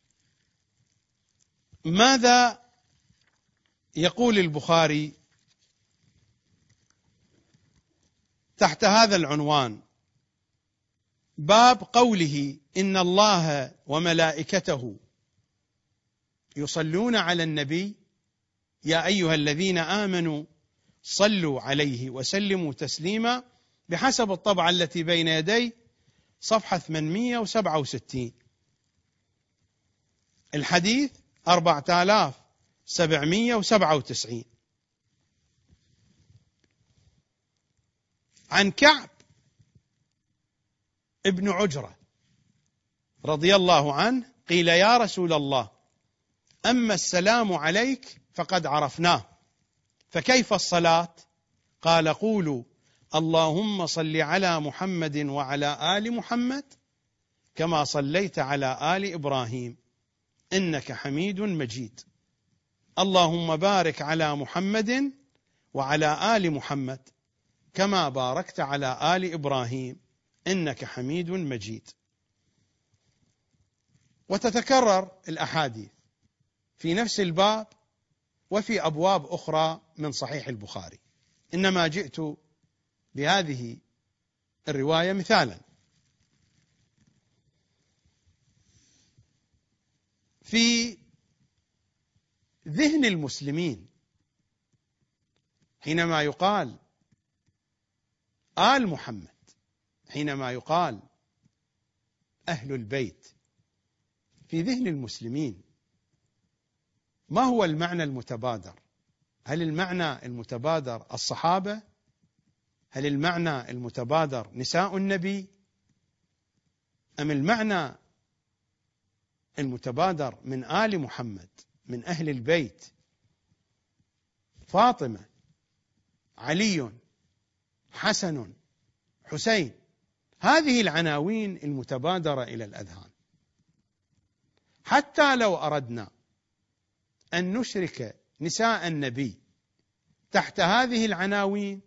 ماذا يقول البخاري تحت هذا العنوان؟ باب قوله إن الله وملائكته يصلون على النبي يا أيها الذين آمنوا صلوا عليه وسلموا تسليما، بحسب الطبعة التي بين يدي صفحة 867، الحديث 4797، عن كعب ابن عجرة رضي الله عنه قيل يا رسول الله أما السلام عليك فقد عرفناه، فكيف الصلاة؟ قال قولوا اللهم صل على محمد وعلى آل محمد كما صليت على آل إبراهيم إنك حميد مجيد، اللهم بارك على محمد وعلى آل محمد كما باركت على آل إبراهيم إنك حميد مجيد. وتتكرر الأحاديث في نفس الباب وفي أبواب أخرى من صحيح البخاري، إنما جئت بهذه الرواية مثالا. في ذهن المسلمين حينما يقال آل محمد، حينما يقال أهل البيت، في ذهن المسلمين ما هو المعنى المتبادر؟ هل المعنى المتبادر الصحابة؟ هل المعنى المتبادر نساء النبي؟ أم المعنى المتبادر من آل محمد، من أهل البيت، فاطمة، علي، حسن، حسين؟ هذه العناوين المتبادرة إلى الأذهان. حتى لو أردنا أن نشرك نساء النبي تحت هذه العناوين،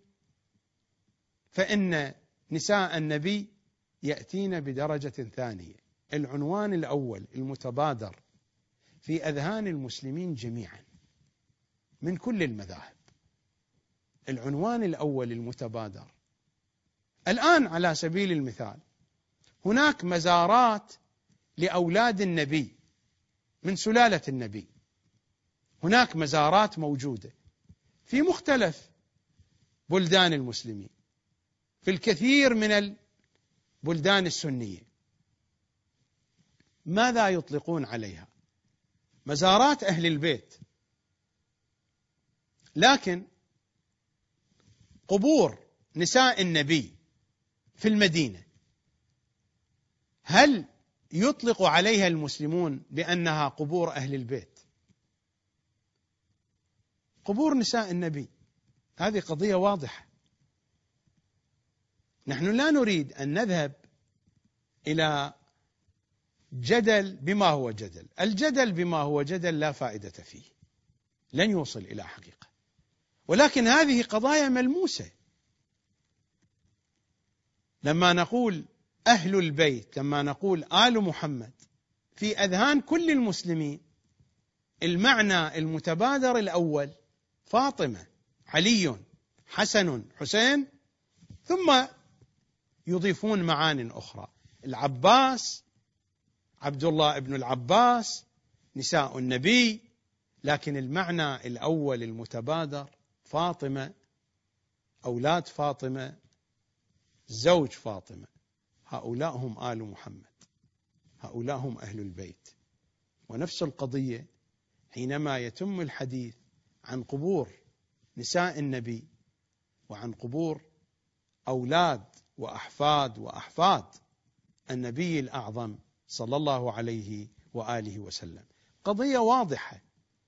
فإن نساء النبي يأتين بدرجة ثانية. العنوان الأول المتبادر في أذهان المسلمين جميعا من كل المذاهب، العنوان الأول المتبادر. الآن على سبيل المثال هناك مزارات لأولاد النبي من سلالة النبي، هناك مزارات موجودة في مختلف بلدان المسلمين، في الكثير من البلدان السنية. ماذا يطلقون عليها؟ مزارات أهل البيت. لكن قبور نساء النبي في المدينة هل يطلق عليها المسلمون بأنها قبور أهل البيت؟ قبور نساء النبي هذه قضية واضحة. نحن لا نريد أن نذهب إلى جدل بما هو جدل، الجدل بما هو جدل لا فائدة فيه، لن يوصل إلى حقيقة. ولكن هذه قضايا ملموسة. لما نقول أهل البيت، لما نقول آل محمد، في أذهان كل المسلمين المعنى المتبادر الأول فاطمة، علي، حسن، حسين، ثم يضيفون معان أخرى: العباس، عبد الله ابن العباس، نساء النبي. لكن المعنى الأول المتبادر فاطمة، أولاد فاطمة، زوج فاطمة، هؤلاء هم آل محمد، هؤلاء هم أهل البيت. ونفس القضية حينما يتم الحديث عن قبور نساء النبي وعن قبور أولاد وأحفاد النبي الأعظم صلى الله عليه وآله وسلم، قضية واضحة.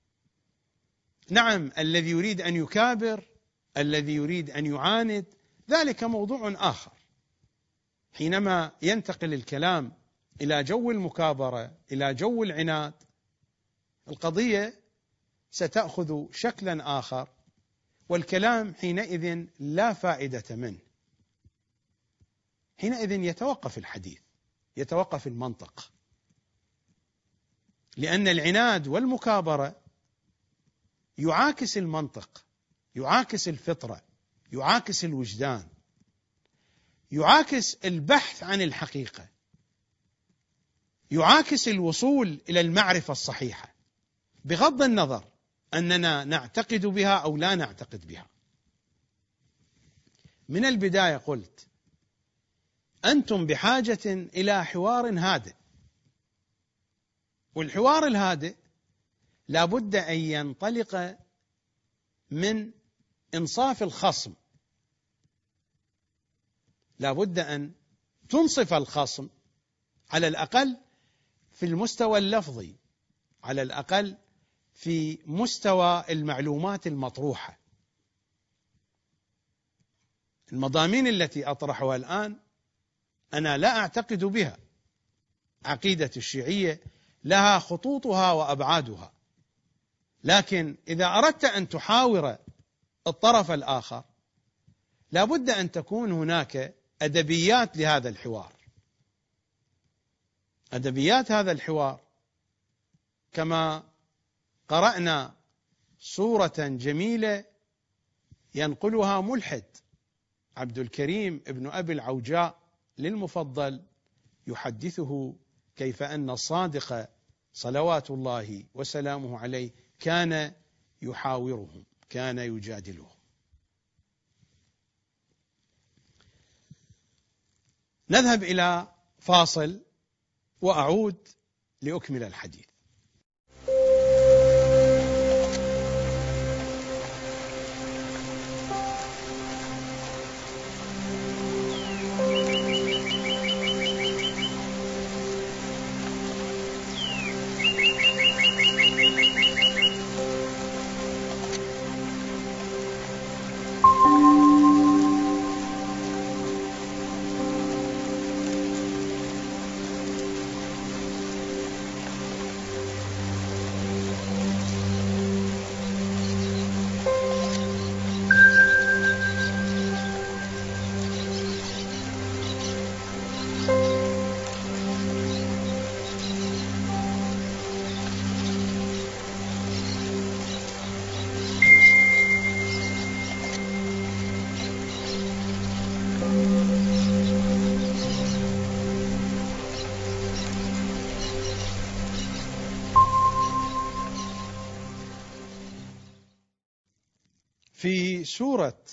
نعم، الذي يريد أن يكابر، الذي يريد أن يعاند، ذلك موضوع آخر. حينما ينتقل الكلام إلى جو المكابرة، إلى جو العناد، القضية ستأخذ شكلا آخر، والكلام حينئذ لا فائدة منه. حينئذ يتوقف الحديث، يتوقف المنطق، لأن العناد والمكابرة يعاكس المنطق، يعاكس الفطرة، يعاكس الوجدان، يعاكس البحث عن الحقيقة، يعاكس الوصول إلى المعرفة الصحيحة، بغض النظر أننا نعتقد بها أو لا نعتقد بها. من البداية قلت: أنتم بحاجة إلى حوار هادئ، والحوار الهادئ لا بد أن ينطلق من إنصاف الخصم، لا بد أن تنصف الخصم على الأقل في المستوى اللفظي، على الأقل في مستوى المعلومات المطروحة. المضامين التي أطرحها الآن أنا لا أعتقد بها. عقيدة الشيعية لها خطوطها وأبعادها، لكن إذا أردت أن تحاور الطرف الآخر لا بد أن تكون هناك أدبيات لهذا الحوار. أدبيات هذا الحوار كما قرأنا صورة جميلة ينقلها ملحد عبد الكريم ابن أبي العوجاء للمفضل، يحدثه كيف أن الصادق صلوات الله وسلامه عليه كان يحاورهم، كان يجادلهم. نذهب إلى فاصل وأعود لأكمل الحديث. في سورة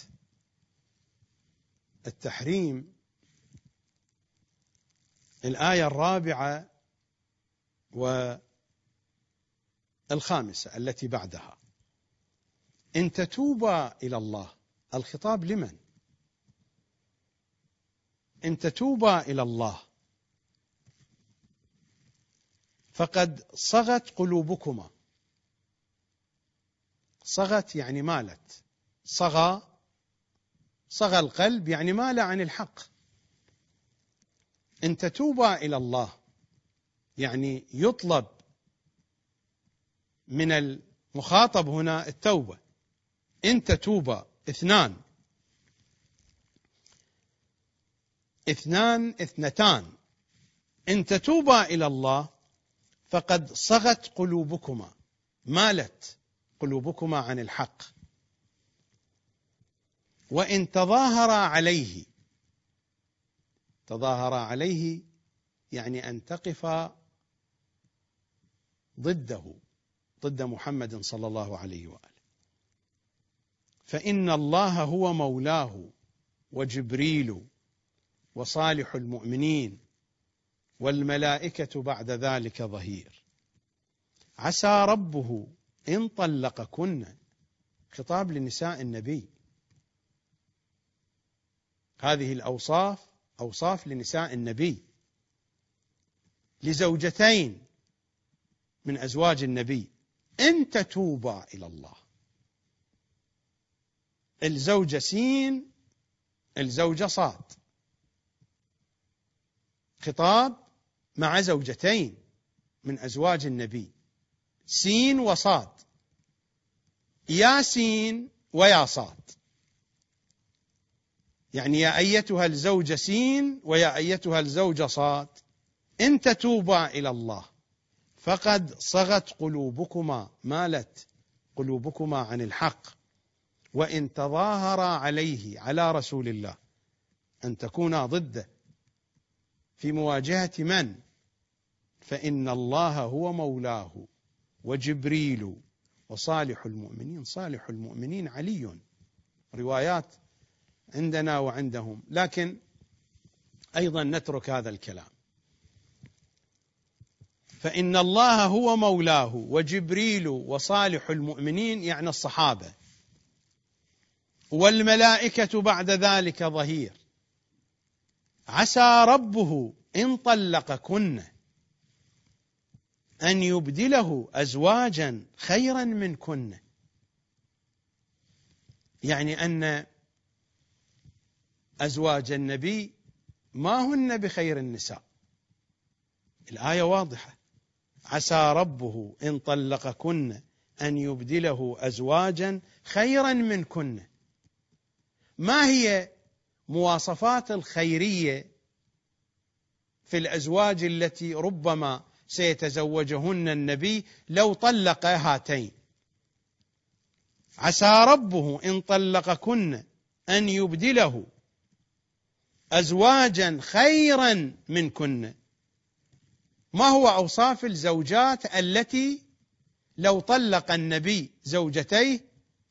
التحريم الآية 4 والخامسة التي بعدها: إن تتوبا إلى الله. الخطاب لمن؟ إن تتوبا إلى الله فقد صغت قلوبكما. صغت يعني مالت، صغى القلب يعني مال عن الحق. إن تتوبا إلى الله يعني يطلب من المخاطب هنا التوبة. إن تتوبا اثنان، اثنتان. إن تتوبا إلى الله فقد صغت قلوبكما، مالت قلوبكما عن الحق. وإن تظاهر عليه، تظاهر عليه يعني أن تقف ضده، ضد محمد صلى الله عليه وآله، فإن الله هو مولاه وجبريل وصالح المؤمنين والملائكة بعد ذلك ظهير. عسى ربه إن طلقكن. خطاب لنساء النبي. هذه الأوصاف أوصاف لنساء النبي، لزوجتين من أزواج النبي. إن تتوبا إلى الله، الزوجة سين، الزوجة صاد، خطاب مع زوجتين من أزواج النبي، سين وصاد، يا سين ويا صاد، يعني يا أيتها الزوجة سين ويا أيتها الزوجة صاد، إن تتوبا إلى الله فقد صغت قلوبكما، مالت قلوبكما عن الحق. وإن تظاهرا عليه، على رسول الله، أن تكونا ضده في مواجهة من؟ فإن الله هو مولاه وجبريل وصالح المؤمنين. صالح المؤمنين علي، روايات عندنا وعندهم، لكن أيضا نترك هذا الكلام. فإن الله هو مولاه وجبريل وصالح المؤمنين يعني الصحابة، والملائكة بعد ذلك ظهير. عسى ربه إن طلقكن أن يبدله أزواجا خيرا منكن، يعني أن أزواج النبي ما هن بخير النساء. الآية واضحة: عسى ربه إن طلقكن أن يبدله أزواجا خيرا منكن. ما هي مواصفات الخيرية في الأزواج التي ربما سيتزوجهن النبي لو طلق هاتين؟ عسى ربه إن طلقكن أن يبدله أزواجا خيرا منكن. ما هو أوصاف الزوجات التي لو طلق النبي زوجتيه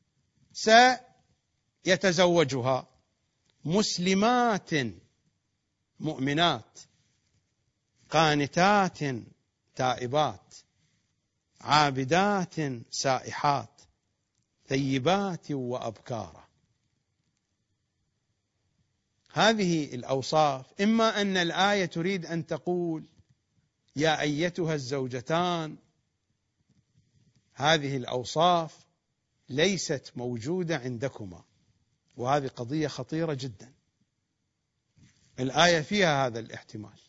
سيتزوجها؟ مسلمات مؤمنات قانتات تائبات عابدات سائحات ثيبات وأبكارا. هذه الأوصاف، إما أن الآية تريد أن تقول يا أيتها الزوجتان هذه الأوصاف ليست موجودة عندكما، وهذه قضية خطيرة جدا. الآية فيها هذا الاحتمال،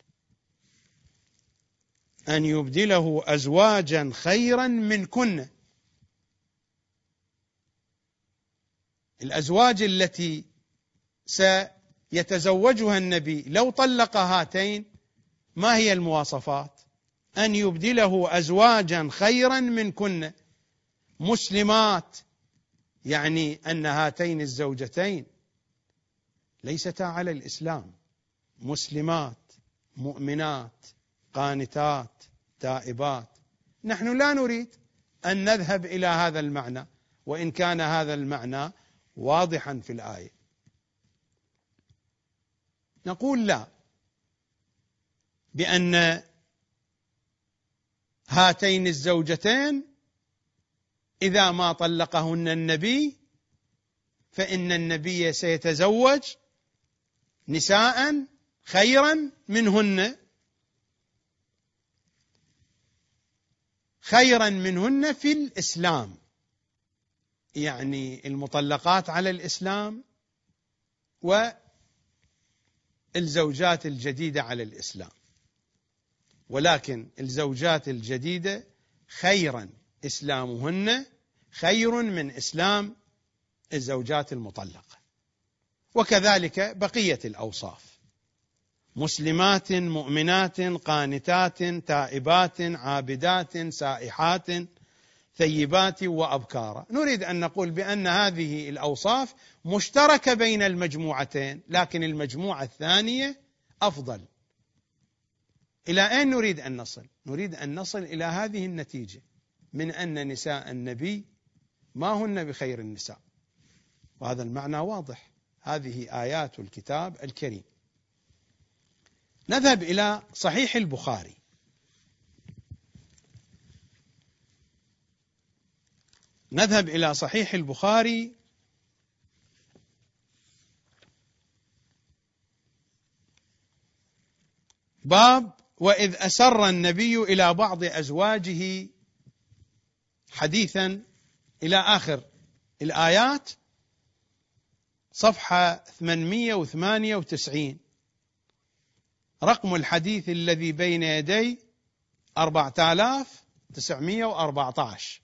أن يبدله أزواجا خيرا منكن. الأزواج التي سيتزوجها النبي لو طلق هاتين ما هي المواصفات؟ أن يبدله أزواجا خيرا منكن. مسلمات، يعني أن هاتين الزوجتين ليستا على الإسلام، مسلمات مؤمنات قانتات تائبات. نحن لا نريد أن نذهب إلى هذا المعنى، وإن كان هذا المعنى واضحا في الآية. نقول لا، بأن هاتين الزوجتين إذا ما طلقهن النبي فإن النبي سيتزوج نساء خيرا منهن، خيرا منهن في الإسلام، يعني المطلقات على الإسلام والزوجات الجديدة على الإسلام. ولكن الزوجات الجديدة خيرا إسلامهن خير من إسلام الزوجات المطلقة. وكذلك بقية الأوصاف: مسلمات مؤمنات قانتات تائبات عابدات سائحات ثيبات وأبكارا. نريد أن نقول بأن هذه الأوصاف مشتركة بين المجموعتين، لكن المجموعة الثانية أفضل. إلى أين نريد أن نصل؟ نريد أن نصل إلى هذه النتيجة من أن نساء النبي ما هن بخير النساء، وهذا المعنى واضح. هذه آيات الكتاب الكريم. نذهب إلى صحيح البخاري. نذهب إلى صحيح البخاري باب وإذ أسر النبي إلى بعض أزواجه حديثا إلى آخر الآيات، صفحة 898. رقم الحديث الذي بين يدي 4914.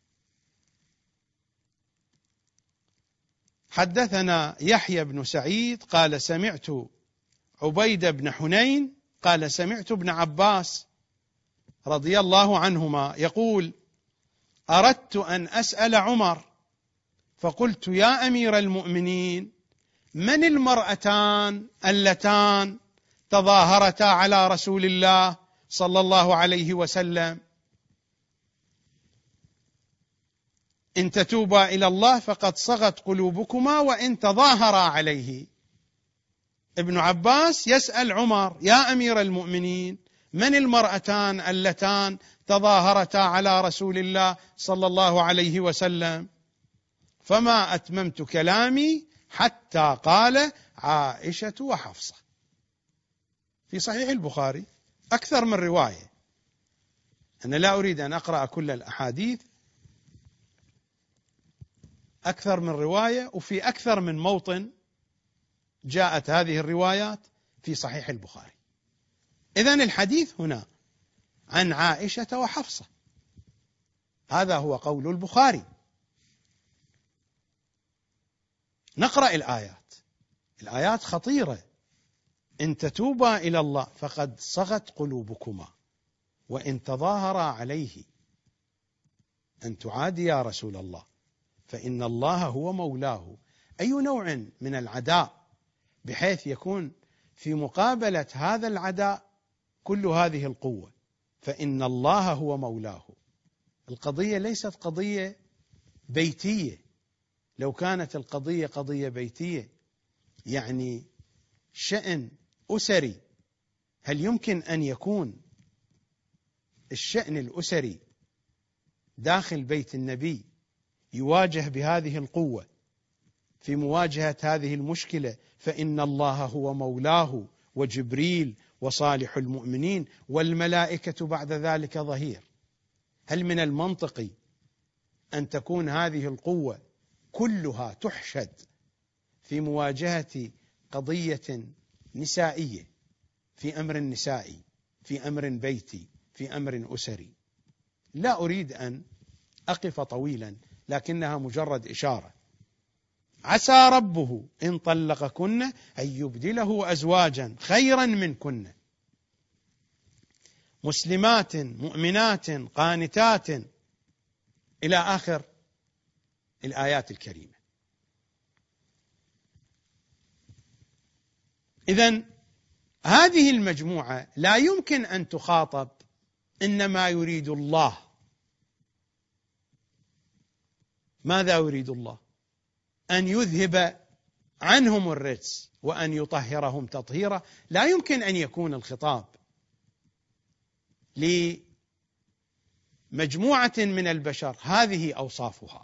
حدثنا يحيى بن سعيد قال سمعت عبيد بن حنين قال سمعت ابن عباس رضي الله عنهما يقول: أردت أن أسأل عمر فقلت: يا أمير المؤمنين، من المرأتان اللتان تظاهرتا على رسول الله صلى الله عليه وسلم؟ إن تتوبا إلى الله فقد صغت قلوبكما وإن تظاهرا عليه. ابن عباس يسأل عمر: يا أمير المؤمنين، من المرأتان اللتان تظاهرتا على رسول الله صلى الله عليه وسلم؟ فما أتممت كلامي حتى قال: عائشة وحفصة. في صحيح البخاري أكثر من رواية. أنا لا أريد أن أقرأ كل الأحاديث، أكثر من رواية وفي أكثر من موطن جاءت هذه الروايات في صحيح البخاري. إذن الحديث هنا عن عائشة وحفصة، هذا هو قول البخاري. نقرأ الآيات. الآيات خطيرة. إن تتوبا إلى الله فقد صغت قلوبكما وإن تظاهرا عليه أن تعادي يا رسول الله فإن الله هو مولاه. أي نوع من العداء بحيث يكون في مقابلة هذا العداء كل هذه القوة، فإن الله هو مولاه. القضية ليست قضية بيتية. لو كانت القضية قضية بيتية يعني شأن أسري، هل يمكن أن يكون الشأن الأسري داخل بيت النبي يواجه بهذه القوة في مواجهة هذه المشكلة؟ فإن الله هو مولاه وجبريل وصالح المؤمنين والملائكة بعد ذلك ظهير. هل من المنطقي أن تكون هذه القوة كلها تحشد في مواجهة قضية نسائية، في أمر نسائي، في أمر بيتي، في أمر أسري؟ لا أريد أن أقف طويلا، لكنها مجرد إشارة. عسى ربه إن طلقكن أن يبدله أزواجا خيرا منكن مسلمات مؤمنات قانتات إلى آخر الآيات الكريمة. إذن هذه المجموعة لا يمكن أن تخاطب، إنما يريد الله. ماذا يريد الله؟ أن يذهب عنهم الرجس وأن يطهرهم تطهيرا. لا يمكن أن يكون الخطاب لمجموعة من البشر هذه أوصافها.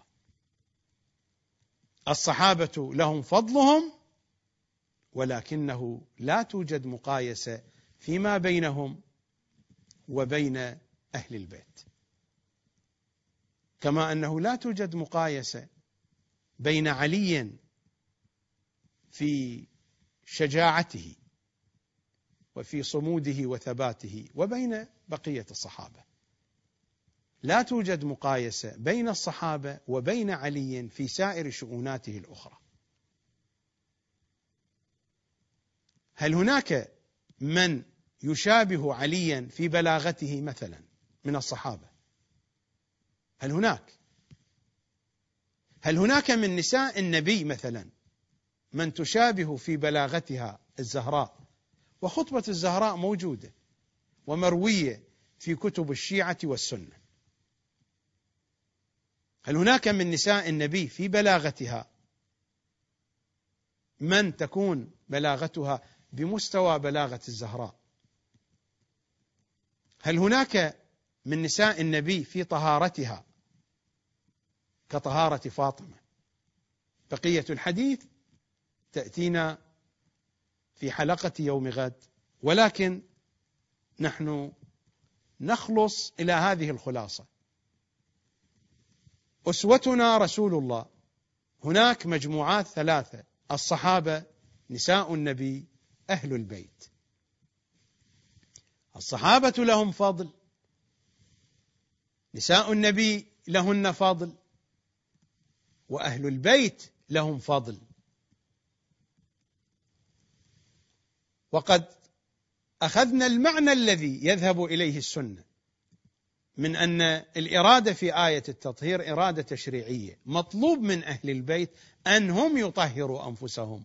الصحابة لهم فضلهم، ولكنه لا توجد مقايسة فيما بينهم وبين أهل البيت، كما أنه لا توجد مقايسة بين علي في شجاعته وفي صموده وثباته وبين بقية الصحابة. لا توجد مقايسة بين الصحابة وبين علي في سائر شؤوناته الأخرى. هل هناك من يشابه عليا في بلاغته مثلا من الصحابة؟ هل هناك من نساء النبي مثلا من تشابه في بلاغتها الزهراء؟ وخطبة الزهراء موجودة ومروية في كتب الشيعة والسنة. هل هناك من نساء النبي في بلاغتها من تكون بلاغتها بمستوى بلاغة الزهراء؟ هل هناك من نساء النبي في طهارتها كطهارة فاطمة؟ بقية الحديث تأتينا في حلقة يوم غد، ولكن نحن نخلص إلى هذه الخلاصة: أسوتنا رسول الله. هناك مجموعات ثلاثة: الصحابة، نساء النبي، أهل البيت. الصحابة لهم فضل، نساء النبي لهن فضل، وأهل البيت لهم فضل. وقد أخذنا المعنى الذي يذهب إليه السنة من أن الإرادة في آية التطهير إرادة تشريعية، مطلوب من أهل البيت أن هم يطهروا أنفسهم،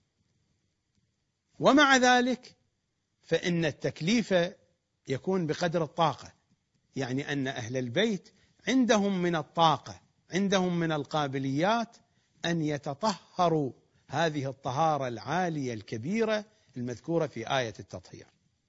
ومع ذلك فإن التكليف يكون بقدر الطاقة، يعني أن أهل البيت عندهم من الطاقة، عندهم من القابليات أن يتطهروا هذه الطهارة العالية الكبيرة المذكورة في آية التطهير.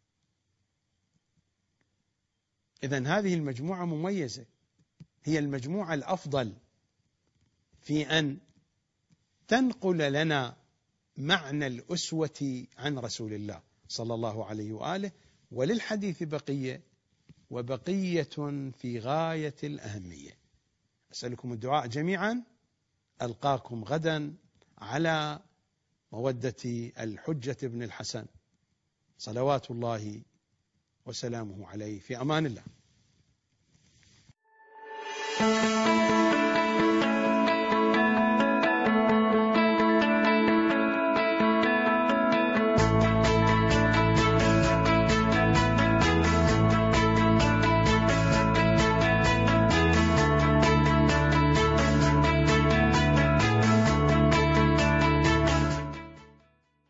إذن هذه المجموعة مميزة، هي المجموعة الأفضل في أن تنقل لنا معنى الأسوة عن رسول الله صلى الله عليه وآله. وللحديث بقية، وبقية في غاية الأهمية. أسألكم الدعاء جميعا. ألقاكم غدا على مودة الحجة بن الحسن صلوات الله وسلامه عليه. في أمان الله.